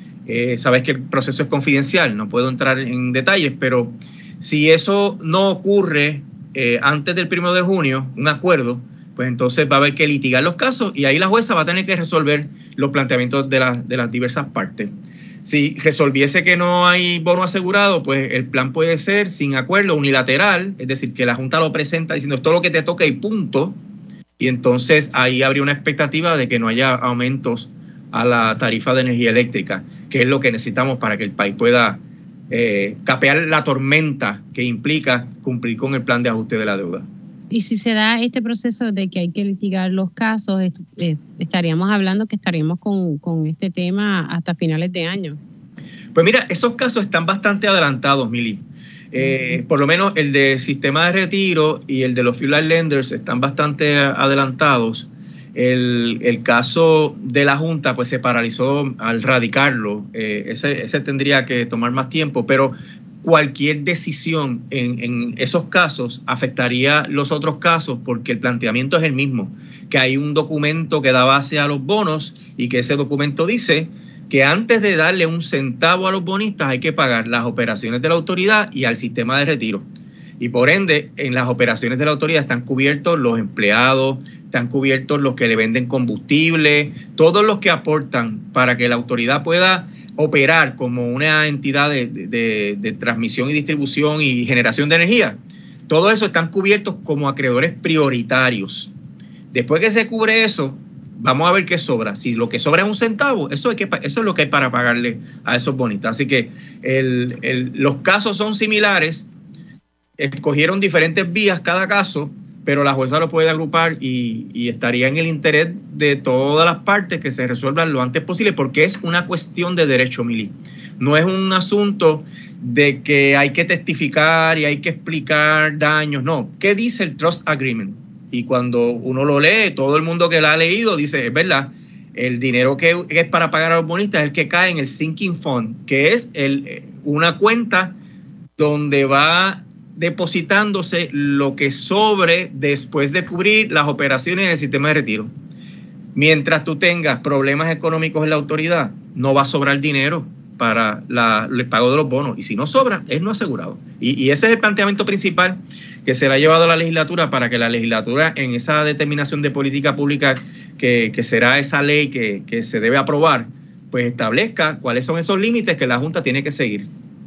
Eh, sabes que el proceso es confidencial, no puedo entrar en detalles, pero si eso no ocurre eh, antes del primero de junio, un acuerdo, pues entonces va a haber que litigar los casos, y ahí la jueza va a tener que resolver los planteamientos de, la, de las diversas partes. Si resolviese que no hay bono asegurado, pues el plan puede ser sin acuerdo, unilateral, es decir, que la Junta lo presenta diciendo esto es lo que te toca y punto, y entonces ahí habría una expectativa de que no haya aumentos a la tarifa de energía eléctrica, que es lo que necesitamos para que el país pueda eh, capear la tormenta que implica cumplir con el plan de ajuste de la deuda. Y si se da este proceso de que hay que litigar los casos, eh, estaríamos hablando que estaríamos con, con este tema hasta finales de año. Pues mira, esos casos están bastante adelantados, Mili. Eh, por lo menos el del sistema de retiro y el de los fuel lenders están bastante adelantados. El, el caso de la Junta pues se paralizó al radicarlo. Eh, ese, ese tendría que tomar más tiempo, pero cualquier decisión en, en esos casos afectaría los otros casos, porque el planteamiento es el mismo, que hay un documento que da base a los bonos, y que ese documento dice que antes de darle un centavo a los bonistas hay que pagar las operaciones de la autoridad y al sistema de retiro. Y por ende, en las operaciones de la autoridad están cubiertos los empleados, están cubiertos los que le venden combustible, todos los que aportan para que la autoridad pueda operar como una entidad de, de, de transmisión y distribución y generación de energía. Todo eso están cubiertos como acreedores prioritarios. Después que se cubre eso, vamos a ver qué sobra. Si lo que sobra es un centavo, eso, hay que, eso es lo que hay para pagarle a esos bonistas. Así que el, el, los casos son similares. Escogieron diferentes vías cada caso, pero la jueza lo puede agrupar y, y estaría en el interés de todas las partes que se resuelvan lo antes posible, porque es una cuestión de derecho, Mili. No es un asunto de que hay que testificar y hay que explicar daños. No, ¿qué dice el Trust Agreement? Y cuando uno lo lee, todo el mundo que lo ha leído dice, es verdad, el dinero que es para pagar a los bonistas es el que cae en el Sinking Fund, que es el, una cuenta donde va depositándose lo que sobre después de cubrir las operaciones en el sistema de retiro. Mientras tú tengas problemas económicos en la autoridad, no va a sobrar dinero para la, el pago de los bonos. Y si no sobra, es no asegurado. Y, y ese es el planteamiento principal que se le ha llevado a la legislatura, para que la legislatura, en esa determinación de política pública que, que será esa ley que, que se debe aprobar, pues establezca cuáles son esos límites que la Junta tiene que seguir.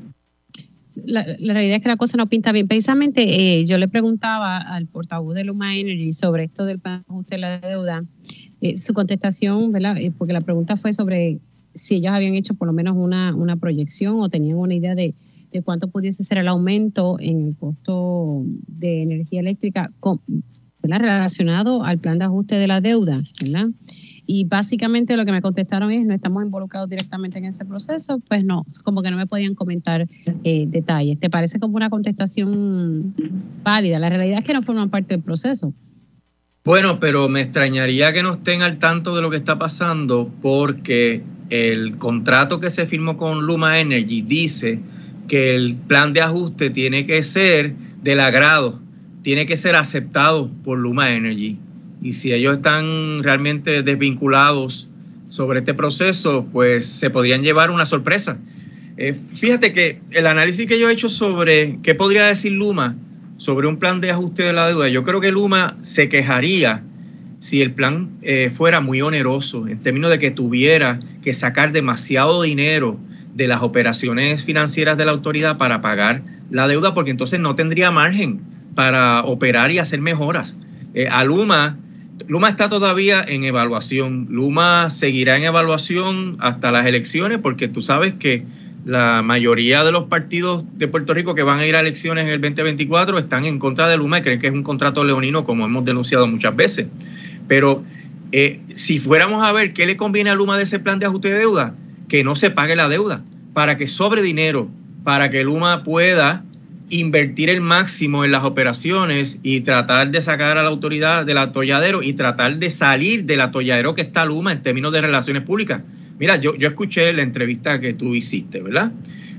La, la realidad es que la cosa no pinta bien. Precisamente eh, yo le preguntaba al portavoz de Luma Energy sobre esto del plan de ajuste de la deuda. Eh, su contestación, ¿verdad? Eh, porque la pregunta fue sobre si ellos habían hecho por lo menos una, una proyección o tenían una idea de, de cuánto pudiese ser el aumento en el costo de energía eléctrica con, ¿verdad? Relacionado al plan de ajuste de la deuda, ¿verdad? Y básicamente lo que me contestaron es, no estamos involucrados directamente en ese proceso, pues no, como que no me podían comentar eh, detalles. ¿Te parece como una contestación válida? La realidad es que no forman parte del proceso. Bueno, pero me extrañaría que no estén al tanto de lo que está pasando, porque el contrato que se firmó con Luma Energy dice que el plan de ajuste tiene que ser del agrado, tiene que ser aceptado por Luma Energy. Y si ellos están realmente desvinculados sobre este proceso, pues se podrían llevar una sorpresa. Eh, fíjate que el análisis que yo he hecho sobre qué podría decir Luma sobre un plan de ajuste de la deuda, yo creo que Luma se quejaría si el plan eh, fuera muy oneroso, en términos de que tuviera que sacar demasiado dinero de las operaciones financieras de la autoridad para pagar la deuda, porque entonces no tendría margen para operar y hacer mejoras. Eh, a Luma... Luma está todavía en evaluación. Luma seguirá en evaluación hasta las elecciones, porque tú sabes que la mayoría de los partidos de Puerto Rico que van a ir a elecciones en el veinte veinticuatro están en contra de Luma y creen que es un contrato leonino, como hemos denunciado muchas veces. Pero eh, si fuéramos a ver qué le conviene a Luma de ese plan de ajuste de deuda, que no se pague la deuda, para que sobre dinero, para que Luma pueda invertir el máximo en las operaciones y tratar de sacar a la autoridad del atolladero y tratar de salir del atolladero que está Luma en términos de relaciones públicas. Mira, yo, yo escuché la entrevista que tú hiciste, ¿verdad?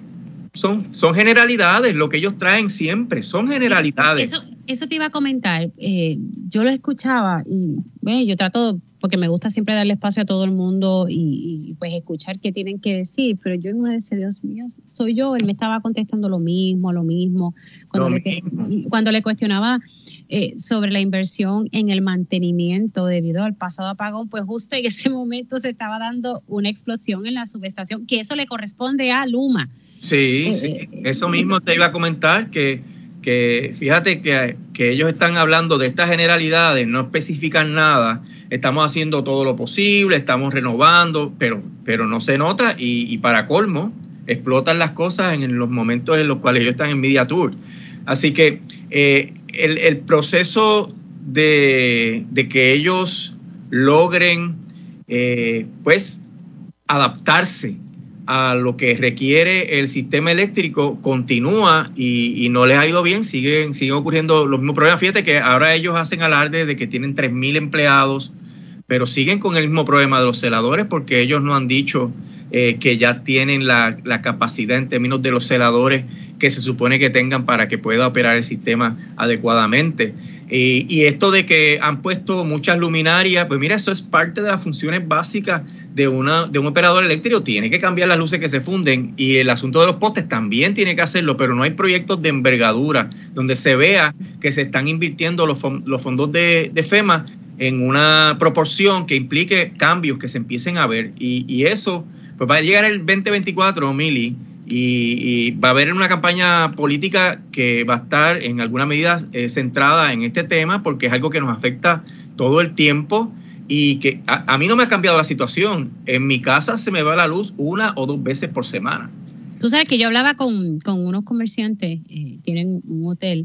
Son, son generalidades, lo que ellos traen siempre, son generalidades. Eso, eso te iba a comentar. Eh, yo lo escuchaba y bueno, yo trato, porque me gusta siempre darle espacio a todo el mundo y, y pues escuchar qué tienen que decir, pero yo no decía, Dios mío, soy yo, él me estaba contestando lo mismo, lo mismo. Cuando, lo le, mismo. cuando le cuestionaba eh, sobre la inversión en el mantenimiento debido al pasado apagón, pues justo en ese momento se estaba dando una explosión en la subestación, que eso le corresponde a Luma. Sí, eh, sí, eh, eso mismo te iba a comentar, que, que fíjate que, que ellos están hablando de estas generalidades, no especifican nada. Estamos haciendo todo lo posible, estamos renovando, pero, pero no se nota y, y para colmo, explotan las cosas en los momentos en los cuales ellos están en media tour. Así que eh, el, el proceso de, de que ellos logren eh, pues adaptarse a lo que requiere el sistema eléctrico continúa y, y no les ha ido bien, siguen, siguen ocurriendo los mismos problemas. Fíjate que ahora ellos hacen alarde de que tienen tres mil empleados, pero siguen con el mismo problema de los celadores, porque ellos no han dicho eh, que ya tienen la, la capacidad en términos de los celadores que se supone que tengan para que pueda operar el sistema adecuadamente. Y, y esto de que han puesto muchas luminarias, pues mira, eso es parte de las funciones básicas de, una, de un operador eléctrico. Tiene que cambiar las luces que se funden y el asunto de los postes también tiene que hacerlo, pero no hay proyectos de envergadura donde se vea que se están invirtiendo los, los fondos de, de FEMA en una proporción que implique cambios que se empiecen a ver. Y, y eso, pues va a llegar el veinte veinticuatro, Mili, y, y va a haber una campaña política que va a estar en alguna medida eh, centrada en este tema, porque es algo que nos afecta todo el tiempo y que a, a mí no me ha cambiado la situación. En mi casa se me va la luz una o dos veces por semana. Tú sabes que yo hablaba con, con unos comerciantes, eh, tienen un hotel,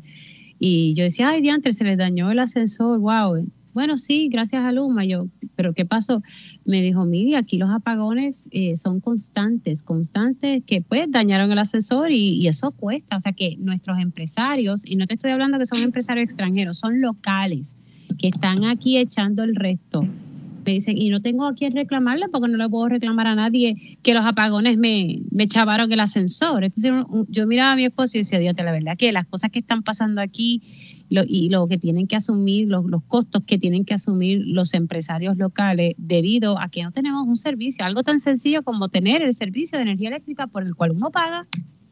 y yo decía, ay, diantre, se les dañó el ascensor, wow. Bueno, sí, gracias a Luma. Yo, ¿pero qué pasó? Me dijo, mire, aquí los apagones eh, son constantes, constantes, que pues dañaron el ascensor y, y eso cuesta. O sea que nuestros empresarios, y no te estoy hablando que son empresarios extranjeros, son locales, que están aquí echando el resto. Me dicen, y no tengo a quién reclamarle porque no le puedo reclamar a nadie que los apagones me, me chavaron el ascensor. Entonces yo miraba a mi esposo y decía, Dios, la verdad que las cosas que están pasando aquí lo, y lo que tienen que asumir, los, los costos que tienen que asumir los empresarios locales debido a que no tenemos un servicio, algo tan sencillo como tener el servicio de energía eléctrica por el cual uno paga.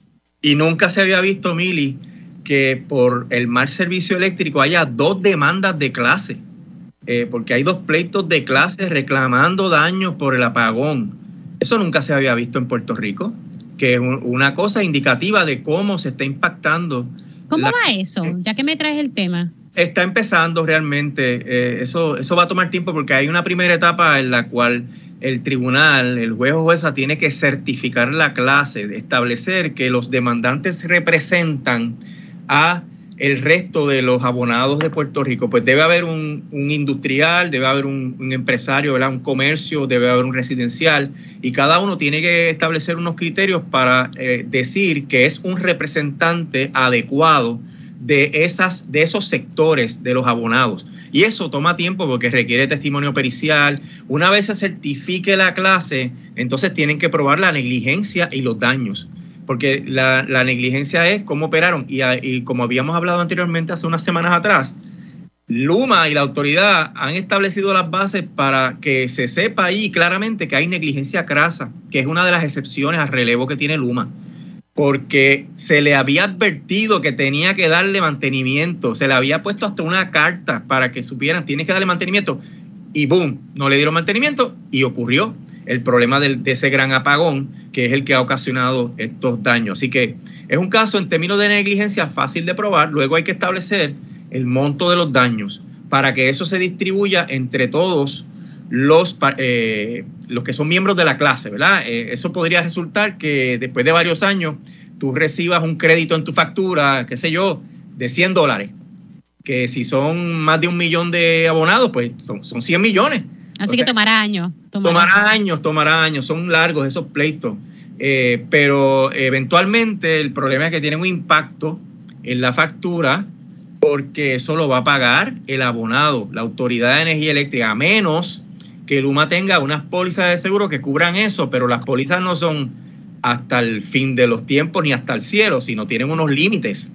Y nunca se había visto, Mili, que por el mal servicio eléctrico haya dos demandas de clase. eh, porque hay dos pleitos de clase reclamando daños por el apagón. Eso nunca se había visto en Puerto Rico, que es un, una cosa indicativa de cómo se está impactando. ¿Cómo la, va eso? Ya que me traes el tema. Está empezando realmente. Eh, eso, eso va a tomar tiempo porque hay una primera etapa en la cual el tribunal, el juez o jueza tiene que certificar la clase, establecer que los demandantes representan a el resto de los abonados de Puerto Rico. Pues debe haber un, un industrial, debe haber un, un empresario, ¿verdad? Un comercio, debe haber un residencial, y cada uno tiene que establecer unos criterios para eh, decir que es un representante adecuado de esas, de esos sectores de los abonados. Y eso toma tiempo porque requiere testimonio pericial. Una vez se certifique la clase, entonces tienen que probar la negligencia y los daños. Porque la, la negligencia es cómo operaron. Y, y como habíamos hablado anteriormente hace unas semanas atrás, Luma y la autoridad han establecido las bases para que se sepa ahí claramente que hay negligencia crasa, que es una de las excepciones al relevo que tiene Luma. Porque se le había advertido que tenía que darle mantenimiento. Se le había puesto hasta una carta para que supieran, tienes que darle mantenimiento. Y boom, no le dieron mantenimiento y ocurrió el problema de, de ese gran apagón, que es el que ha ocasionado estos daños. Así que es un caso en términos de negligencia fácil de probar. Luego hay que establecer el monto de los daños para que eso se distribuya entre todos los, eh, los que son miembros de la clase, ¿verdad? Eh, eso podría resultar que después de varios años tú recibas un crédito en tu factura, qué sé yo, de cien dólares. Que si son más de un millón de abonados, pues son, son cien millones. Así o que sea, tomará años. Tomará, tomará años, tomará años. Son largos esos pleitos. Eh, pero eventualmente el problema es que tienen un impacto en la factura porque eso lo va a pagar el abonado, la Autoridad de Energía Eléctrica, a menos que Luma tenga unas pólizas de seguro que cubran eso, pero las pólizas no son hasta el fin de los tiempos ni hasta el cielo, sino tienen unos límites.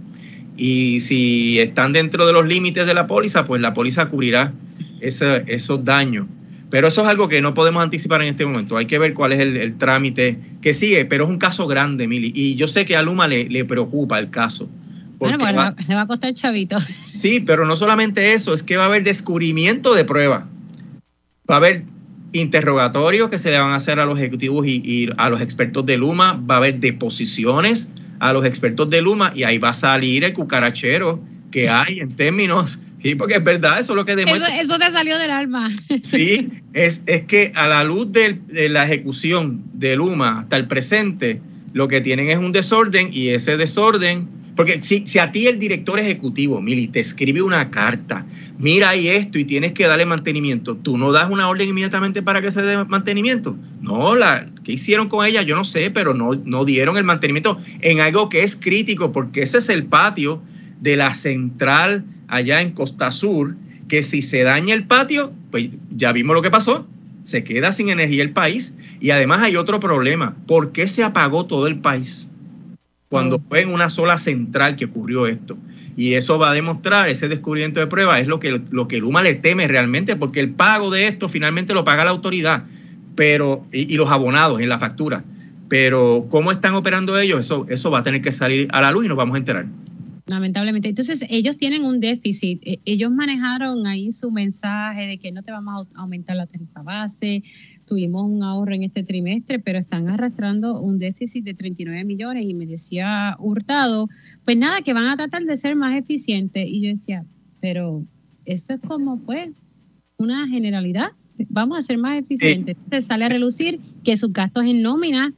Y si están dentro de los límites de la póliza, pues la póliza cubrirá ese, esos daños. Pero eso es algo que no podemos anticipar en este momento. Hay que ver cuál es el, el trámite que sigue, pero es un caso grande, Mili. Y yo sé que a Luma le, le preocupa el caso. Bueno, porque va, le va a costar chavitos. Sí, pero no solamente eso, es que va a haber descubrimiento de pruebas. Va a haber interrogatorios que se le van a hacer a los ejecutivos y, y a los expertos de Luma. Va a haber deposiciones a los expertos de Luma y ahí va a salir el cucarachero que hay en términos... Sí, porque es verdad, eso es lo que demuestra. Eso, eso te salió del alma. Sí, es, es que a la luz de, de la ejecución de Luma hasta el presente, lo que tienen es un desorden y ese desorden, porque si, si a ti el director ejecutivo, Mili, te escribe una carta, mira ahí esto y tienes que darle mantenimiento, ¿tú no das una orden inmediatamente para que se dé mantenimiento? No, la, ¿qué hicieron con ella? Yo no sé, pero no, no dieron el mantenimiento en algo que es crítico, porque ese es el patio de la central allá en Costa Sur, que si se daña el patio, pues ya vimos lo que pasó, se queda sin energía el país. Y además hay otro problema, ¿por qué se apagó todo el país cuando oh. fue en una sola central que ocurrió esto? Y eso va a demostrar, ese descubrimiento de prueba es lo que, lo que Luma le teme realmente, porque el pago de esto finalmente lo paga la autoridad, pero y, y los abonados en la factura. Pero cómo están operando ellos, eso, eso va a tener que salir a la luz y nos vamos a enterar. Lamentablemente. Entonces, ellos tienen un déficit. Ellos manejaron ahí su mensaje de que no te vamos a aumentar la tarifa base. Tuvimos un ahorro en este trimestre, pero están arrastrando un déficit de treinta y nueve millones. Y me decía Hurtado, pues nada, que van a tratar de ser más eficientes. Y yo decía, pero eso es como, pues, una generalidad. Vamos a ser más eficientes. Sí. Entonces, sale a relucir que sus gastos en nómina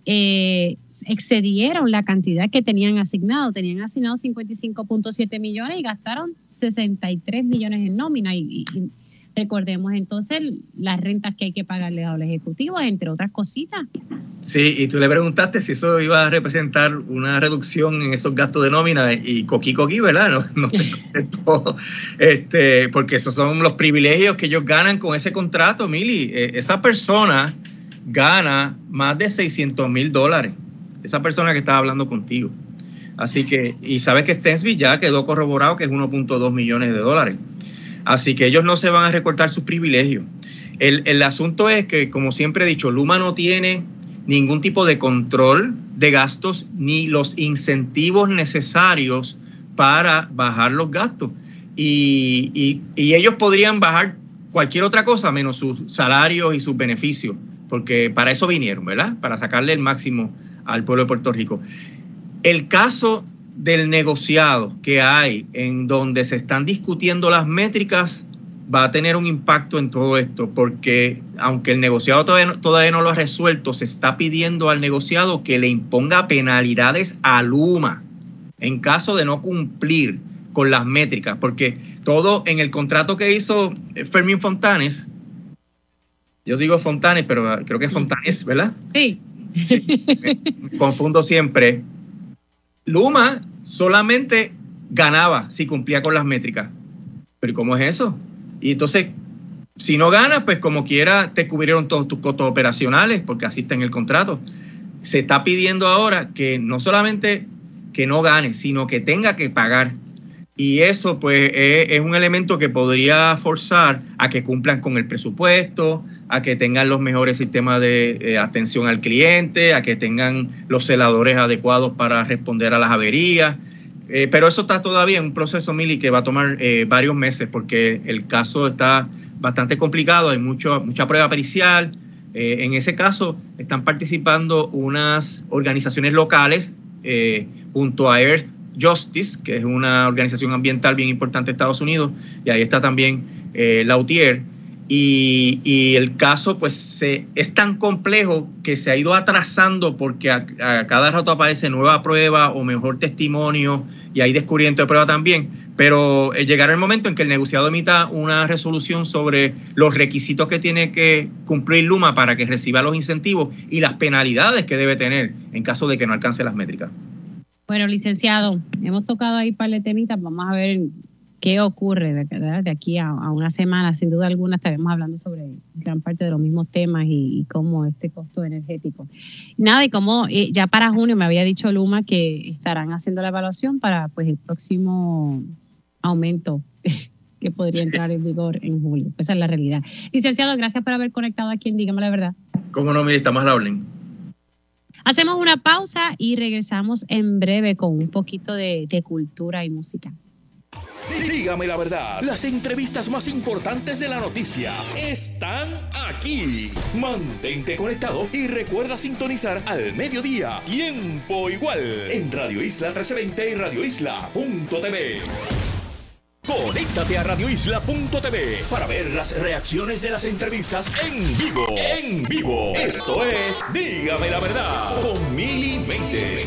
eh, excedieron la cantidad que tenían asignado. Tenían asignado cincuenta y cinco punto siete millones y gastaron sesenta y tres millones en nómina. Y, y, y recordemos entonces las rentas que hay que pagarle a los ejecutivos, entre otras cositas. Sí, y tú le preguntaste si eso iba a representar una reducción en esos gastos de nómina y coquí coquí, ¿verdad? No, no te contestó, este, porque esos son los privilegios que ellos ganan con ese contrato, Mili. Eh, esa persona gana más de seiscientos mil dólares. Esa persona que estaba hablando contigo. Así que, y sabes que Stensby ya quedó corroborado que es uno punto dos millones de dólares. Así que ellos no se van a recortar sus privilegios. El, el asunto es que, como siempre he dicho, Luma no tiene ningún tipo de control de gastos ni los incentivos necesarios para bajar los gastos. Y, y, y ellos podrían bajar cualquier otra cosa menos sus salarios y sus beneficios, porque para eso vinieron, ¿verdad? Para sacarle el máximo al pueblo de Puerto Rico. El caso del negociado que hay en donde se están discutiendo las métricas va a tener un impacto en todo esto, porque aunque el negociado todavía no, todavía no lo ha resuelto, se está pidiendo al negociado que le imponga penalidades a Luma en caso de no cumplir con las métricas, porque todo en el contrato que hizo Fermín Fontanes, yo digo Fontanes, pero creo que es Fontanes, ¿verdad? Sí. Sí, me confundo siempre. Luma solamente ganaba si cumplía con las métricas. Pero ¿cómo es eso? Y entonces, si no ganas, pues como quiera te cubrieron todos tus costos operacionales, porque así está en el contrato. Se está pidiendo ahora que no solamente que no gane, sino que tenga que pagar. Y eso pues es, es un elemento que podría forzar a que cumplan con el presupuesto, a que tengan los mejores sistemas de eh, atención al cliente, a que tengan los celadores adecuados para responder a las averías. Eh, pero eso está todavía en un proceso, Mili, que va a tomar eh, varios meses, porque el caso está bastante complicado, hay mucho, mucha prueba pericial. Eh, en ese caso están participando unas organizaciones locales eh, junto a Earth Justice, que es una organización ambiental bien importante de Estados Unidos, y ahí está también eh, Lautier. Y, y el caso pues se, es tan complejo que se ha ido atrasando porque a, a cada rato aparece nueva prueba o mejor testimonio y hay descubrimiento de prueba también, pero eh, llegará el momento en que el negociado emita una resolución sobre los requisitos que tiene que cumplir Luma para que reciba los incentivos y las penalidades que debe tener en caso de que no alcance las métricas. Bueno, licenciado, hemos tocado ahí un par de temitas, vamos a ver qué ocurre de, de aquí a, a una semana. Sin duda alguna estaremos hablando sobre gran parte de los mismos temas y, y cómo este costo energético. Nada, y cómo eh, ya para junio me había dicho Luma que estarán haciendo la evaluación para pues el próximo aumento que podría entrar en vigor en julio. Esa es la realidad. Licenciado, gracias por haber conectado aquí en Dígame la Verdad. ¿Cómo no, me estamos a la orden? Hacemos una pausa y regresamos en breve con un poquito de, de cultura y música. Dígame la verdad, las entrevistas más importantes de la noticia están aquí. Mantente conectado y recuerda sintonizar al mediodía, tiempo igual, en Radio Isla trece veinte y radio isla punto t v. Conéctate a radio isla punto t v para ver las reacciones de las entrevistas en vivo. En vivo. Esto es Dígame la Verdad con Mili Méndez.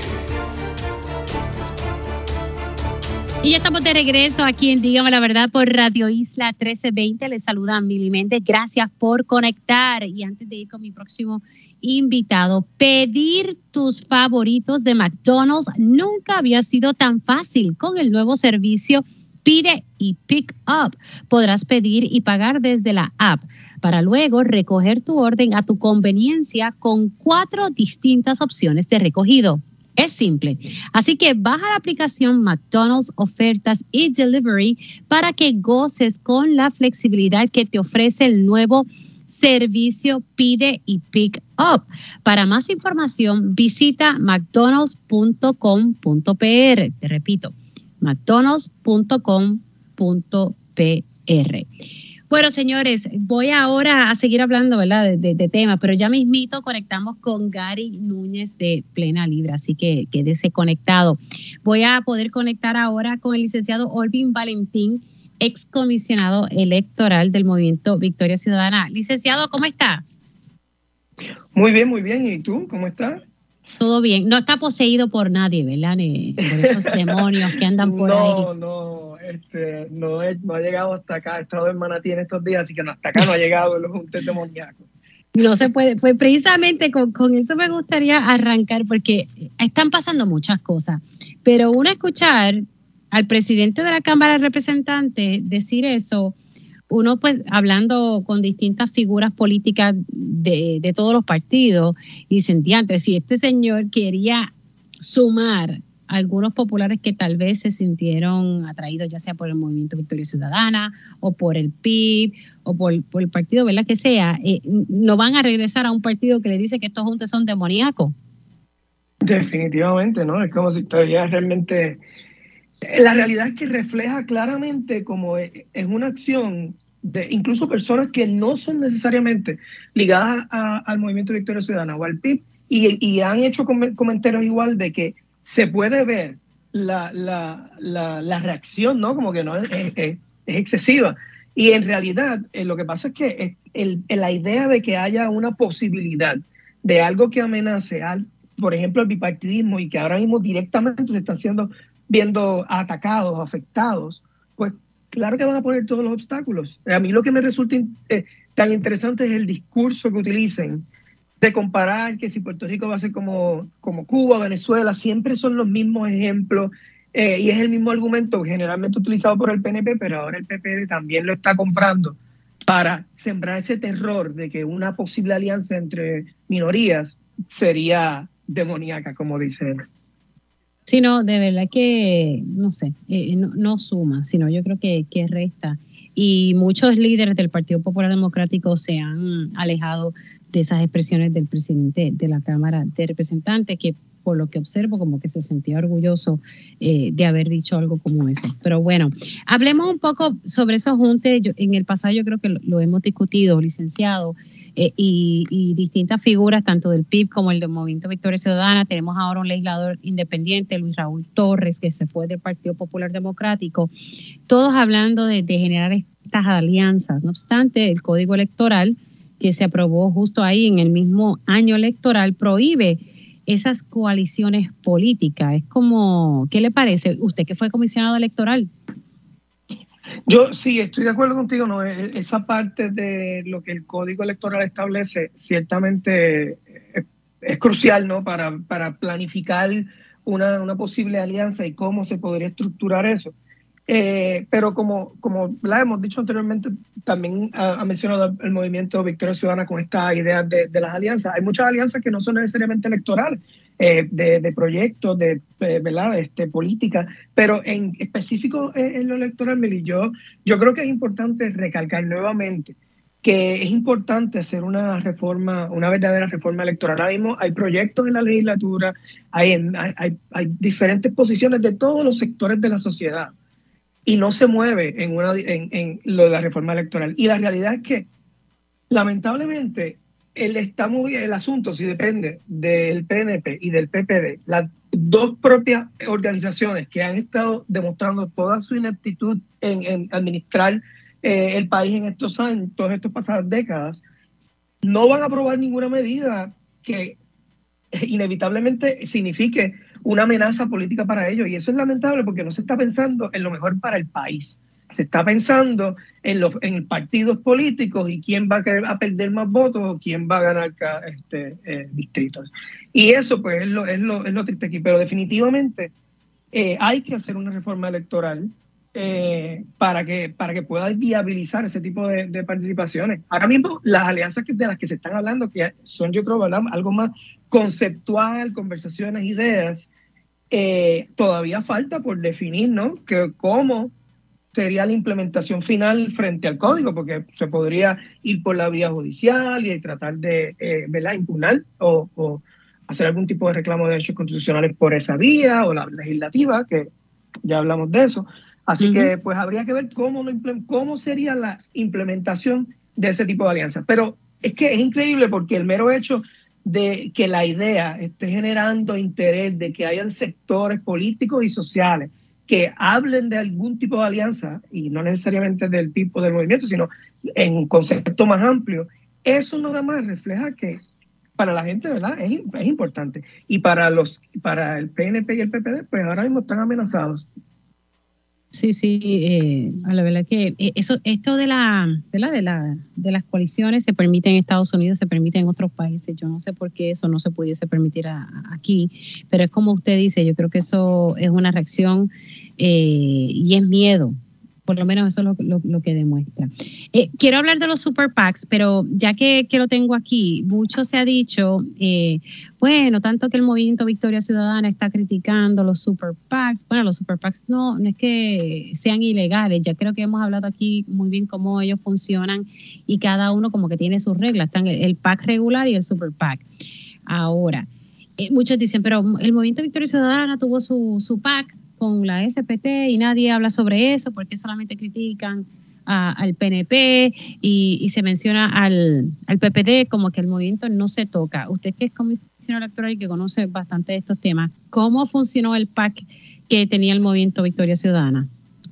Y ya estamos de regreso aquí en Dígame la Verdad por Radio Isla trece veinte. Les saluda Mili Méndez. Gracias por conectar. Y antes de ir con mi próximo invitado, pedir tus favoritos de McDonald's nunca había sido tan fácil con el nuevo servicio Pide y Pick Up. Podrás pedir y pagar desde la app para luego recoger tu orden a tu conveniencia con cuatro distintas opciones de recogido. Es simple, así que baja la aplicación McDonald's Ofertas y Delivery para que goces con la flexibilidad que te ofrece el nuevo servicio Pide y Pick Up. Para más información, visita mcdonalds punto com punto p r. Te repito, mcdonalds punto com punto p r. Bueno, señores, voy ahora a seguir hablando, ¿verdad?, de, de, de temas, pero ya mismito conectamos con Gary Núñez de Plena Libre, así que quédese conectado. Voy a poder conectar ahora con el licenciado Olvin Valentín, excomisionado electoral del Movimiento Victoria Ciudadana. Licenciado, ¿cómo está? Muy bien, muy bien. ¿Y tú, cómo estás? Todo bien. No está poseído por nadie, ¿verdad? Ni por esos demonios que andan por no, ahí. No, no, este, no, he, no ha llegado hasta acá. He estado en Manatí en estos días, así que no, hasta acá no ha llegado el junte demoníaco. No se puede. Pues precisamente con, con eso me gustaría arrancar, porque están pasando muchas cosas. Pero uno escuchar al presidente de la Cámara de Representantes decir eso, uno pues hablando con distintas figuras políticas de, de todos los partidos, y dicen, antes si este señor quería sumar a algunos populares que tal vez se sintieron atraídos ya sea por el Movimiento Victoria Ciudadana o por el P I B o por, por el partido, ¿verdad?, que sea, eh, no van a regresar a un partido que le dice que estos juntos son demoníacos. Definitivamente, ¿no? Es como si todavía realmente... La realidad es que refleja claramente como es una acción de incluso personas que no son necesariamente ligadas a, al Movimiento Victoria Ciudadana o al P I B, y, y han hecho com- comentarios igual de que se puede ver la, la, la, la reacción, ¿no? Como que no es, es, es excesiva. Y en realidad eh, lo que pasa es que el, el, la idea de que haya una posibilidad de algo que amenace al, por ejemplo, el bipartidismo, y que ahora mismo directamente se están siendo viendo atacados, afectados, pues claro que van a poner todos los obstáculos. A mí lo que me resulta eh, tan interesante es el discurso que utilicen de comparar que si Puerto Rico va a ser como, como Cuba, Venezuela, siempre son los mismos ejemplos, eh, y es el mismo argumento generalmente utilizado por el P N P, pero ahora el P P D también lo está comprando para sembrar ese terror de que una posible alianza entre minorías sería demoníaca, como dice él. Sí, no, de verdad que, no sé, eh, no, no suma, sino yo creo que, que resta. Y muchos líderes del Partido Popular Democrático se han alejado de esas expresiones del presidente de la Cámara de Representantes, que por lo que observo como que se sentía orgulloso eh, de haber dicho algo como eso. Pero bueno, hablemos un poco sobre esos juntes. Yo, en el pasado yo creo que lo, lo hemos discutido, licenciado, eh, y, y distintas figuras, tanto del P I B como el del Movimiento Victoria Ciudadana. Tenemos ahora un legislador independiente, Luis Raúl Torres, que se fue del Partido Popular Democrático, todos hablando de, de generar estas alianzas. No obstante, el Código Electoral, que se aprobó justo ahí en el mismo año electoral, prohíbe esas coaliciones políticas. Es como, ¿qué le parece? Usted que fue comisionado electoral. Yo sí, estoy de acuerdo contigo, ¿no? Esa parte de lo que el Código Electoral establece ciertamente es, es crucial, ¿no? Para, para planificar una, una posible alianza y cómo se podría estructurar eso. Eh, pero como, como la hemos dicho anteriormente, también ha, ha mencionado el Movimiento Victoria Ciudadana con esta idea de, de las alianzas. Hay muchas alianzas que no son necesariamente electorales, eh, de, de proyectos, de, de ¿verdad? Este, política, pero en específico en, en lo electoral, Meli, yo, yo creo que es importante recalcar nuevamente que es importante hacer una reforma, una verdadera reforma electoral. Ahora mismo hay proyectos en la legislatura, hay, hay, hay diferentes posiciones de todos los sectores de la sociedad, y no se mueve en, una, en, en lo de la reforma electoral. Y la realidad es que, lamentablemente, el, está muy, el asunto, si depende del P N P y del P P D, las dos propias organizaciones que han estado demostrando toda su ineptitud en, en administrar eh, el país en estos años, todas estas pasadas décadas, no van a aprobar ninguna medida que inevitablemente signifique una amenaza política para ellos, y eso es lamentable porque no se está pensando en lo mejor para el país, se está pensando en los en partidos políticos y quién va a, querer, a perder más votos o quién va a ganar este, eh, distritos. Y eso pues es lo, es lo, es lo triste aquí, pero definitivamente eh, hay que hacer una reforma electoral eh, para, que, para que pueda viabilizar ese tipo de, de participaciones. Ahora mismo las alianzas que, de las que se están hablando, que son yo creo ¿verdad? algo más conceptual, conversaciones, ideas, eh, todavía falta por definir, ¿no? Que cómo sería la implementación final frente al código, porque se podría ir por la vía judicial y tratar de eh, ¿verdad? impugnar o, o hacer algún tipo de reclamo de derechos constitucionales por esa vía, o la legislativa, que ya hablamos de eso. Así uh-huh. que pues habría que ver cómo, cómo sería la implementación de ese tipo de alianzas. Pero es que es increíble porque el mero hecho de que la idea esté generando interés, de que hayan sectores políticos y sociales que hablen de algún tipo de alianza, y no necesariamente del tipo del movimiento, sino en un concepto más amplio, eso nada más refleja que para la gente, ¿verdad? Es, es importante. Y para los para el P N P y el P P D, pues ahora mismo están amenazados. Sí, sí, eh, a la verdad que eso, esto de la, de la, de la, de las coaliciones se permite en Estados Unidos, se permite en otros países. Yo no sé por qué eso no se pudiese permitir a, a aquí, pero es como usted dice, yo creo que eso es una reacción eh, y es miedo. Por lo menos eso es lo, lo, lo que demuestra. Eh, quiero hablar de los super PACs, pero ya que, que lo tengo aquí, mucho se ha dicho, eh, bueno, tanto que el Movimiento Victoria Ciudadana está criticando los super PACs. Bueno, los super PACs no, no es que sean ilegales, ya creo que hemos hablado aquí muy bien cómo ellos funcionan y cada uno como que tiene sus reglas. Están el, el PAC regular y el super PAC. Ahora, eh, muchos dicen, pero el Movimiento Victoria Ciudadana tuvo su, su PAC con la S P T y nadie habla sobre eso porque solamente critican a, al P N P y, y se menciona al, al P P D como que el movimiento no se toca. Usted que es comisionado electoral y que conoce bastante de estos temas, ¿cómo funcionó el P A C que tenía el movimiento Victoria Ciudadana?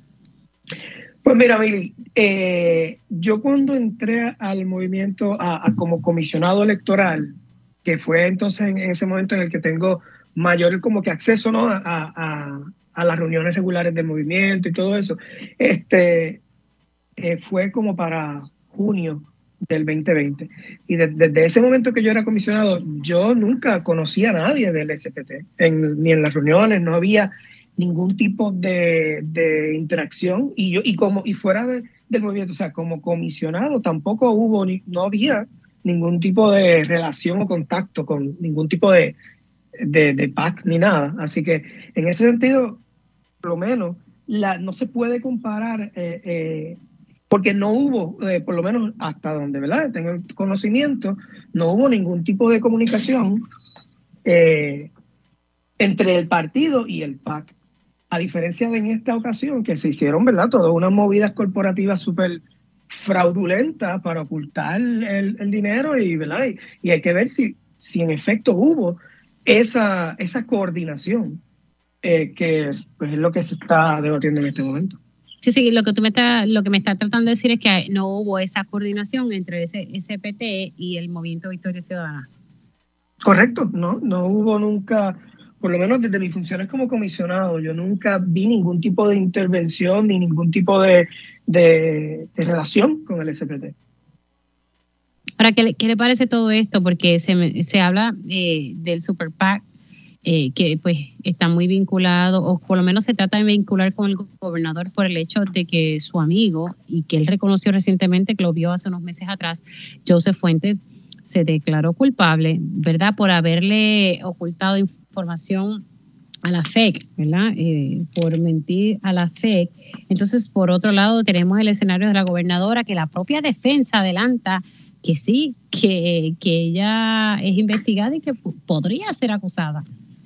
Pues mira, Mili, eh, yo cuando entré al movimiento a, a como comisionado electoral, que fue entonces en ese momento en el que tengo mayor como que acceso, ¿no? a, a, a las reuniones regulares del movimiento y todo eso, este eh, fue como para junio del veinte veinte. Y de, desde ese momento que yo era comisionado, yo nunca conocía a nadie del S P T, en, ni en las reuniones, no había ningún tipo de, de interacción y yo y como y fuera de, del movimiento, o sea, como comisionado tampoco hubo ni, no había ningún tipo de relación o contacto con ningún tipo de, de, de P A C ni nada. Así que en ese sentido, por lo menos, la, no se puede comparar eh, eh, porque no hubo, eh, por lo menos hasta donde, ¿verdad? Tengo conocimiento, no hubo ningún tipo de comunicación eh, entre el partido y el P A C. A diferencia de en esta ocasión, que se hicieron, ¿verdad?, todas unas movidas corporativas súper fraudulentas para ocultar el, el dinero y, ¿verdad? Y, y hay que ver si, si en efecto hubo esa, esa coordinación eh, que pues, es lo que se está debatiendo en este momento. Sí, sí, lo que tú me está, lo que me está tratando de decir es que no hubo esa coordinación entre ese S P T y el movimiento Victoria Ciudadana. Correcto, no, no hubo nunca, por lo menos desde mis funciones como comisionado, yo nunca vi ningún tipo de intervención ni ningún tipo de, de, de relación con el S P T. Ahora, ¿qué, qué le parece todo esto? Porque se, se habla eh, del Super PAC, eh, que pues está muy vinculado, o por lo menos se trata de vincular con el gobernador por el hecho de que su amigo, y que él reconoció recientemente, que lo vio hace unos meses atrás, Joseph Fuentes, se declaró culpable, ¿verdad?, por haberle ocultado información a la F E C, ¿verdad?, eh, por mentir a la F E C. Entonces, por otro lado, tenemos el escenario de la gobernadora, que la propia defensa adelanta que sí, que, que ella es investigada y que p- podría ser acusada.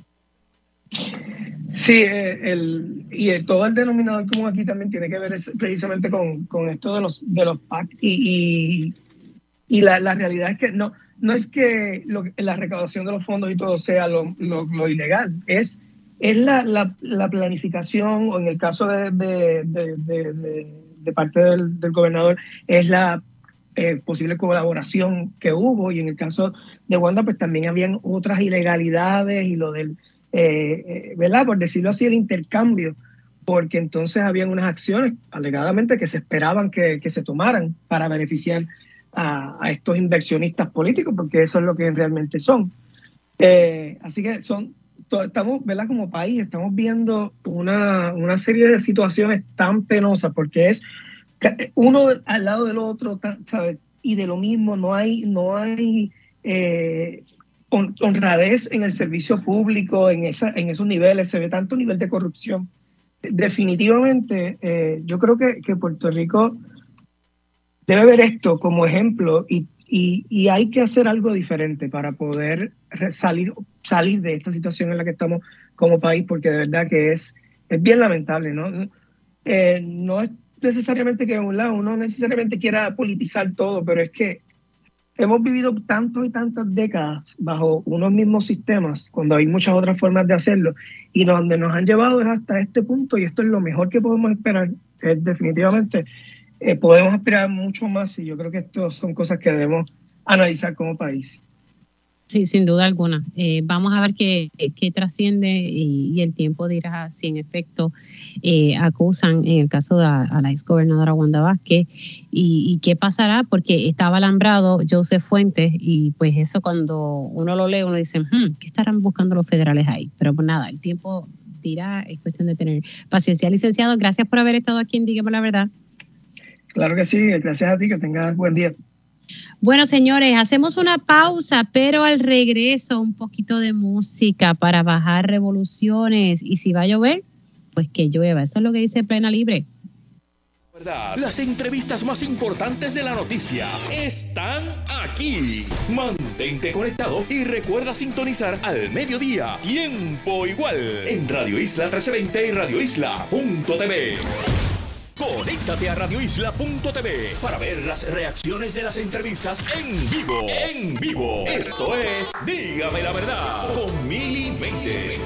Sí, eh, el, y el, todo el denominador común aquí también tiene que ver es, precisamente con, con esto de los de los P A C y, y, y la, la realidad es que no no es que lo, la recaudación de los fondos y todo sea lo, lo, lo ilegal, es es la, la, la planificación, o en el caso de, de, de, de, de, de parte del, del gobernador, es la eh, posible colaboración que hubo, y en el caso de Wanda pues también habían otras ilegalidades y lo del Eh, eh, ¿verdad?, por decirlo así, el intercambio, porque entonces habían unas acciones alegadamente que se esperaban que, que se tomaran para beneficiar a, a estos inversionistas políticos, porque eso es lo que realmente son. Eh, así que son, to, estamos, ¿verdad?, como país, estamos viendo una, una serie de situaciones tan penosas, porque es uno al lado del otro, ¿sabes? Y de lo mismo, no hay, no hay eh, honradez en el servicio público, en, esa, en esos niveles, se ve tanto nivel de corrupción. Definitivamente, eh, yo creo que, que Puerto Rico debe ver esto como ejemplo y, y, y hay que hacer algo diferente para poder salir, salir de esta situación en la que estamos como país, porque de verdad que es, es bien lamentable, ¿no? Eh, no es necesariamente que a un lado uno necesariamente quiera politizar todo, pero es que hemos vivido tantos y tantas décadas bajo unos mismos sistemas, cuando hay muchas otras formas de hacerlo, y donde nos han llevado es hasta este punto, y esto es lo mejor que podemos esperar. Es definitivamente, eh, podemos aspirar mucho más, y yo creo que esto son cosas que debemos analizar como país. Sí, sin duda alguna. Eh, vamos a ver qué, qué trasciende y, y el tiempo dirá si en efecto eh, acusan en el caso de a, a la exgobernadora Wanda Vázquez y, y qué pasará, porque estaba alambrado Joseph Fuentes y pues eso cuando uno lo lee uno dice, hmm, ¿qué estarán buscando los federales ahí? Pero pues nada, el tiempo dirá, es cuestión de tener paciencia. Licenciado, gracias por haber estado aquí en Dígame la Verdad. Claro que sí, gracias a ti, que tengas buen día. Bueno, señores, hacemos una pausa, pero al regreso un poquito de música para bajar revoluciones. Y si va a llover, pues que llueva. Eso es lo que dice Plena Libre. Las entrevistas más importantes de la noticia están aquí. Mantente conectado y recuerda sintonizar al mediodía, tiempo igual, en Radio Isla trece veinte y Radio Isla punto t v. Con Conéctate a radio isla punto t v para ver las reacciones de las entrevistas en vivo. En vivo. Esto es Dígame la Verdad con Mili Méndez.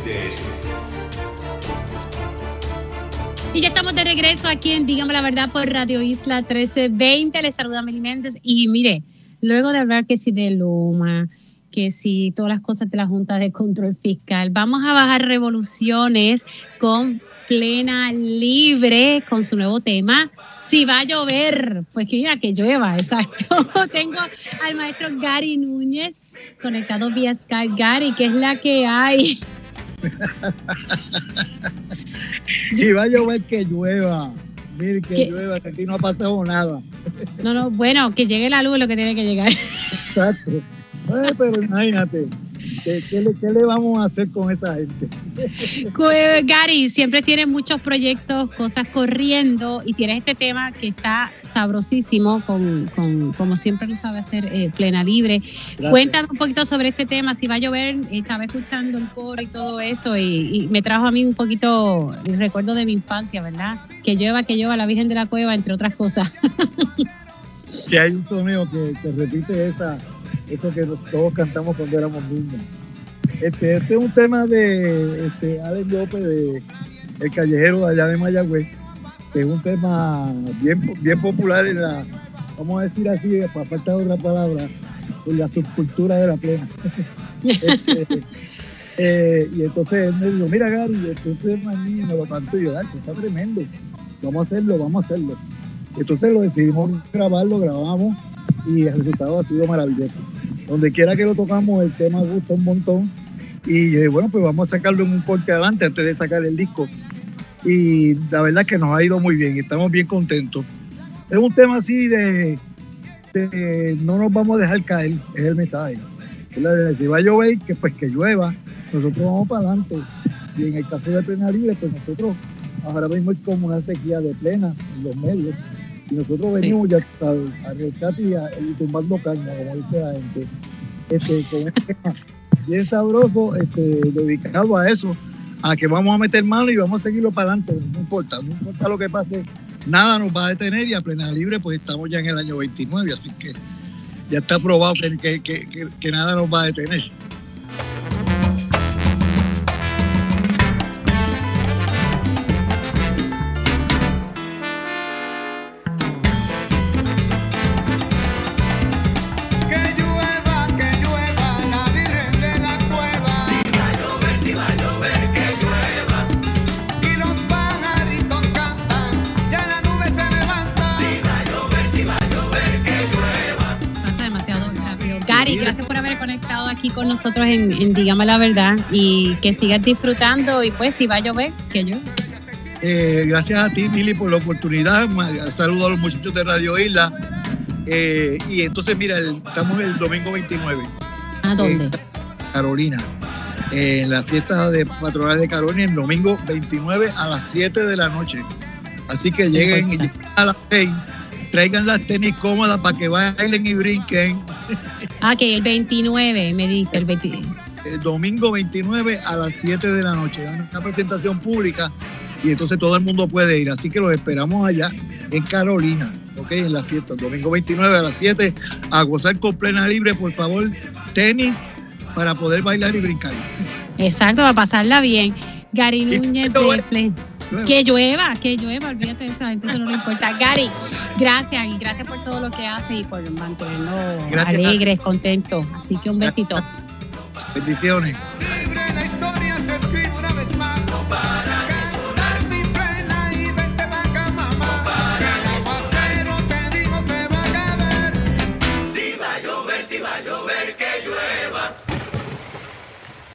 Y ya estamos de regreso aquí en Dígame la Verdad por Radio Isla trece veinte. Les saluda Mili Méndez. Y mire, luego de hablar que si de Luma, que si todas las cosas de la Junta de Control Fiscal, vamos a bajar revoluciones con Plena Libre, con su nuevo tema. Si va a llover, pues que mira, que llueva, exacto. Tengo al maestro Gary Núñez conectado vía Skype. Gary, ¿qué es la que hay? Si va a llover, que llueva. Mire, que ¿Qué? llueva, que aquí no ha pasado nada. No, no, bueno, que llegue la luz es lo que tiene que llegar. Exacto. Eh, pero imagínate, ¿qué, qué, le, ¿qué le vamos a hacer con esa gente? Gary, siempre tienes muchos proyectos, cosas corriendo y tienes este tema que está sabrosísimo, con, con como siempre lo sabe hacer eh, Plena Libre. Gracias. Cuéntame un poquito sobre este tema. Si va a llover, estaba escuchando el coro y todo eso y, y me trajo a mí un poquito el recuerdo de mi infancia, ¿verdad? Que llueva, que llueva la Virgen de la Cueva, entre otras cosas. Si hay un sonido que, que repite esa, eso que todos cantamos cuando éramos niños. Este, este es un tema de este, Alex López, de El Callejero de allá de Mayagüez, que es un tema bien, bien popular en la, vamos a decir así, para falta de otra palabra, en la subcultura de la plena. este, eh, y entonces él me dijo, mira Gary, este tema niño me lo canto y yo, dale, está tremendo, vamos a hacerlo, vamos a hacerlo. Entonces lo decidimos grabar, lo grabamos y el resultado ha sido maravilloso. Donde quiera que lo tocamos, el tema gusta un montón. Y eh, bueno, pues vamos a sacarlo en un corte adelante antes de sacar el disco. Y la verdad es que nos ha ido muy bien y estamos bien contentos. Es un tema así de, de no nos vamos a dejar caer, es el mensaje. Si va a llover, que pues que llueva, nosotros vamos para adelante. Y en el caso de Plena Libre, pues nosotros ahora mismo es como una sequía de plena en los medios. Y nosotros venimos sí. ya a, a rescate y, a, y tumbando caña, como dice la gente. Este, con este tema bien sabroso, este, dedicado a eso, a que vamos a meter mano y vamos a seguirlo para adelante. No importa, no importa lo que pase, nada nos va a detener y a Plena Libre pues estamos ya en el año veintinueve, así que ya está probado que, que, que, que, que nada nos va a detener. Gracias por haber conectado aquí con nosotros en, en Dígame la Verdad y que sigas disfrutando y pues si va a llover, que llueva. Eh, gracias a ti, Mili, por la oportunidad. Saludo a los muchachos de Radio Isla. Eh, y entonces, mira, el, estamos el domingo veintinueve. ¿A dónde? En Carolina. Eh, en la fiesta de patronal de Carolina, el domingo veintinueve a las siete de la noche. Así que lleguen, lleguen a las seis. Traigan las tenis cómodas para que bailen y brinquen. Ah, que el veintinueve, me dice, el veintinueve. El domingo veintinueve a las siete de la noche. Una presentación pública y entonces todo el mundo puede ir. Así que los esperamos allá en Carolina, ¿ok? En la fiesta. Domingo veintinueve a las siete, a gozar con Plena Libre, por favor. Tenis para poder bailar y brincar. Exacto, para pasarla bien. Gary Núñez de Plena. Que llueva, que llueva, olvídate de eso, a la gente eso no le importa. Gary, gracias y gracias por todo lo que hace y por mantenernos gracias, alegres, contentos. Así que un besito. Bendiciones.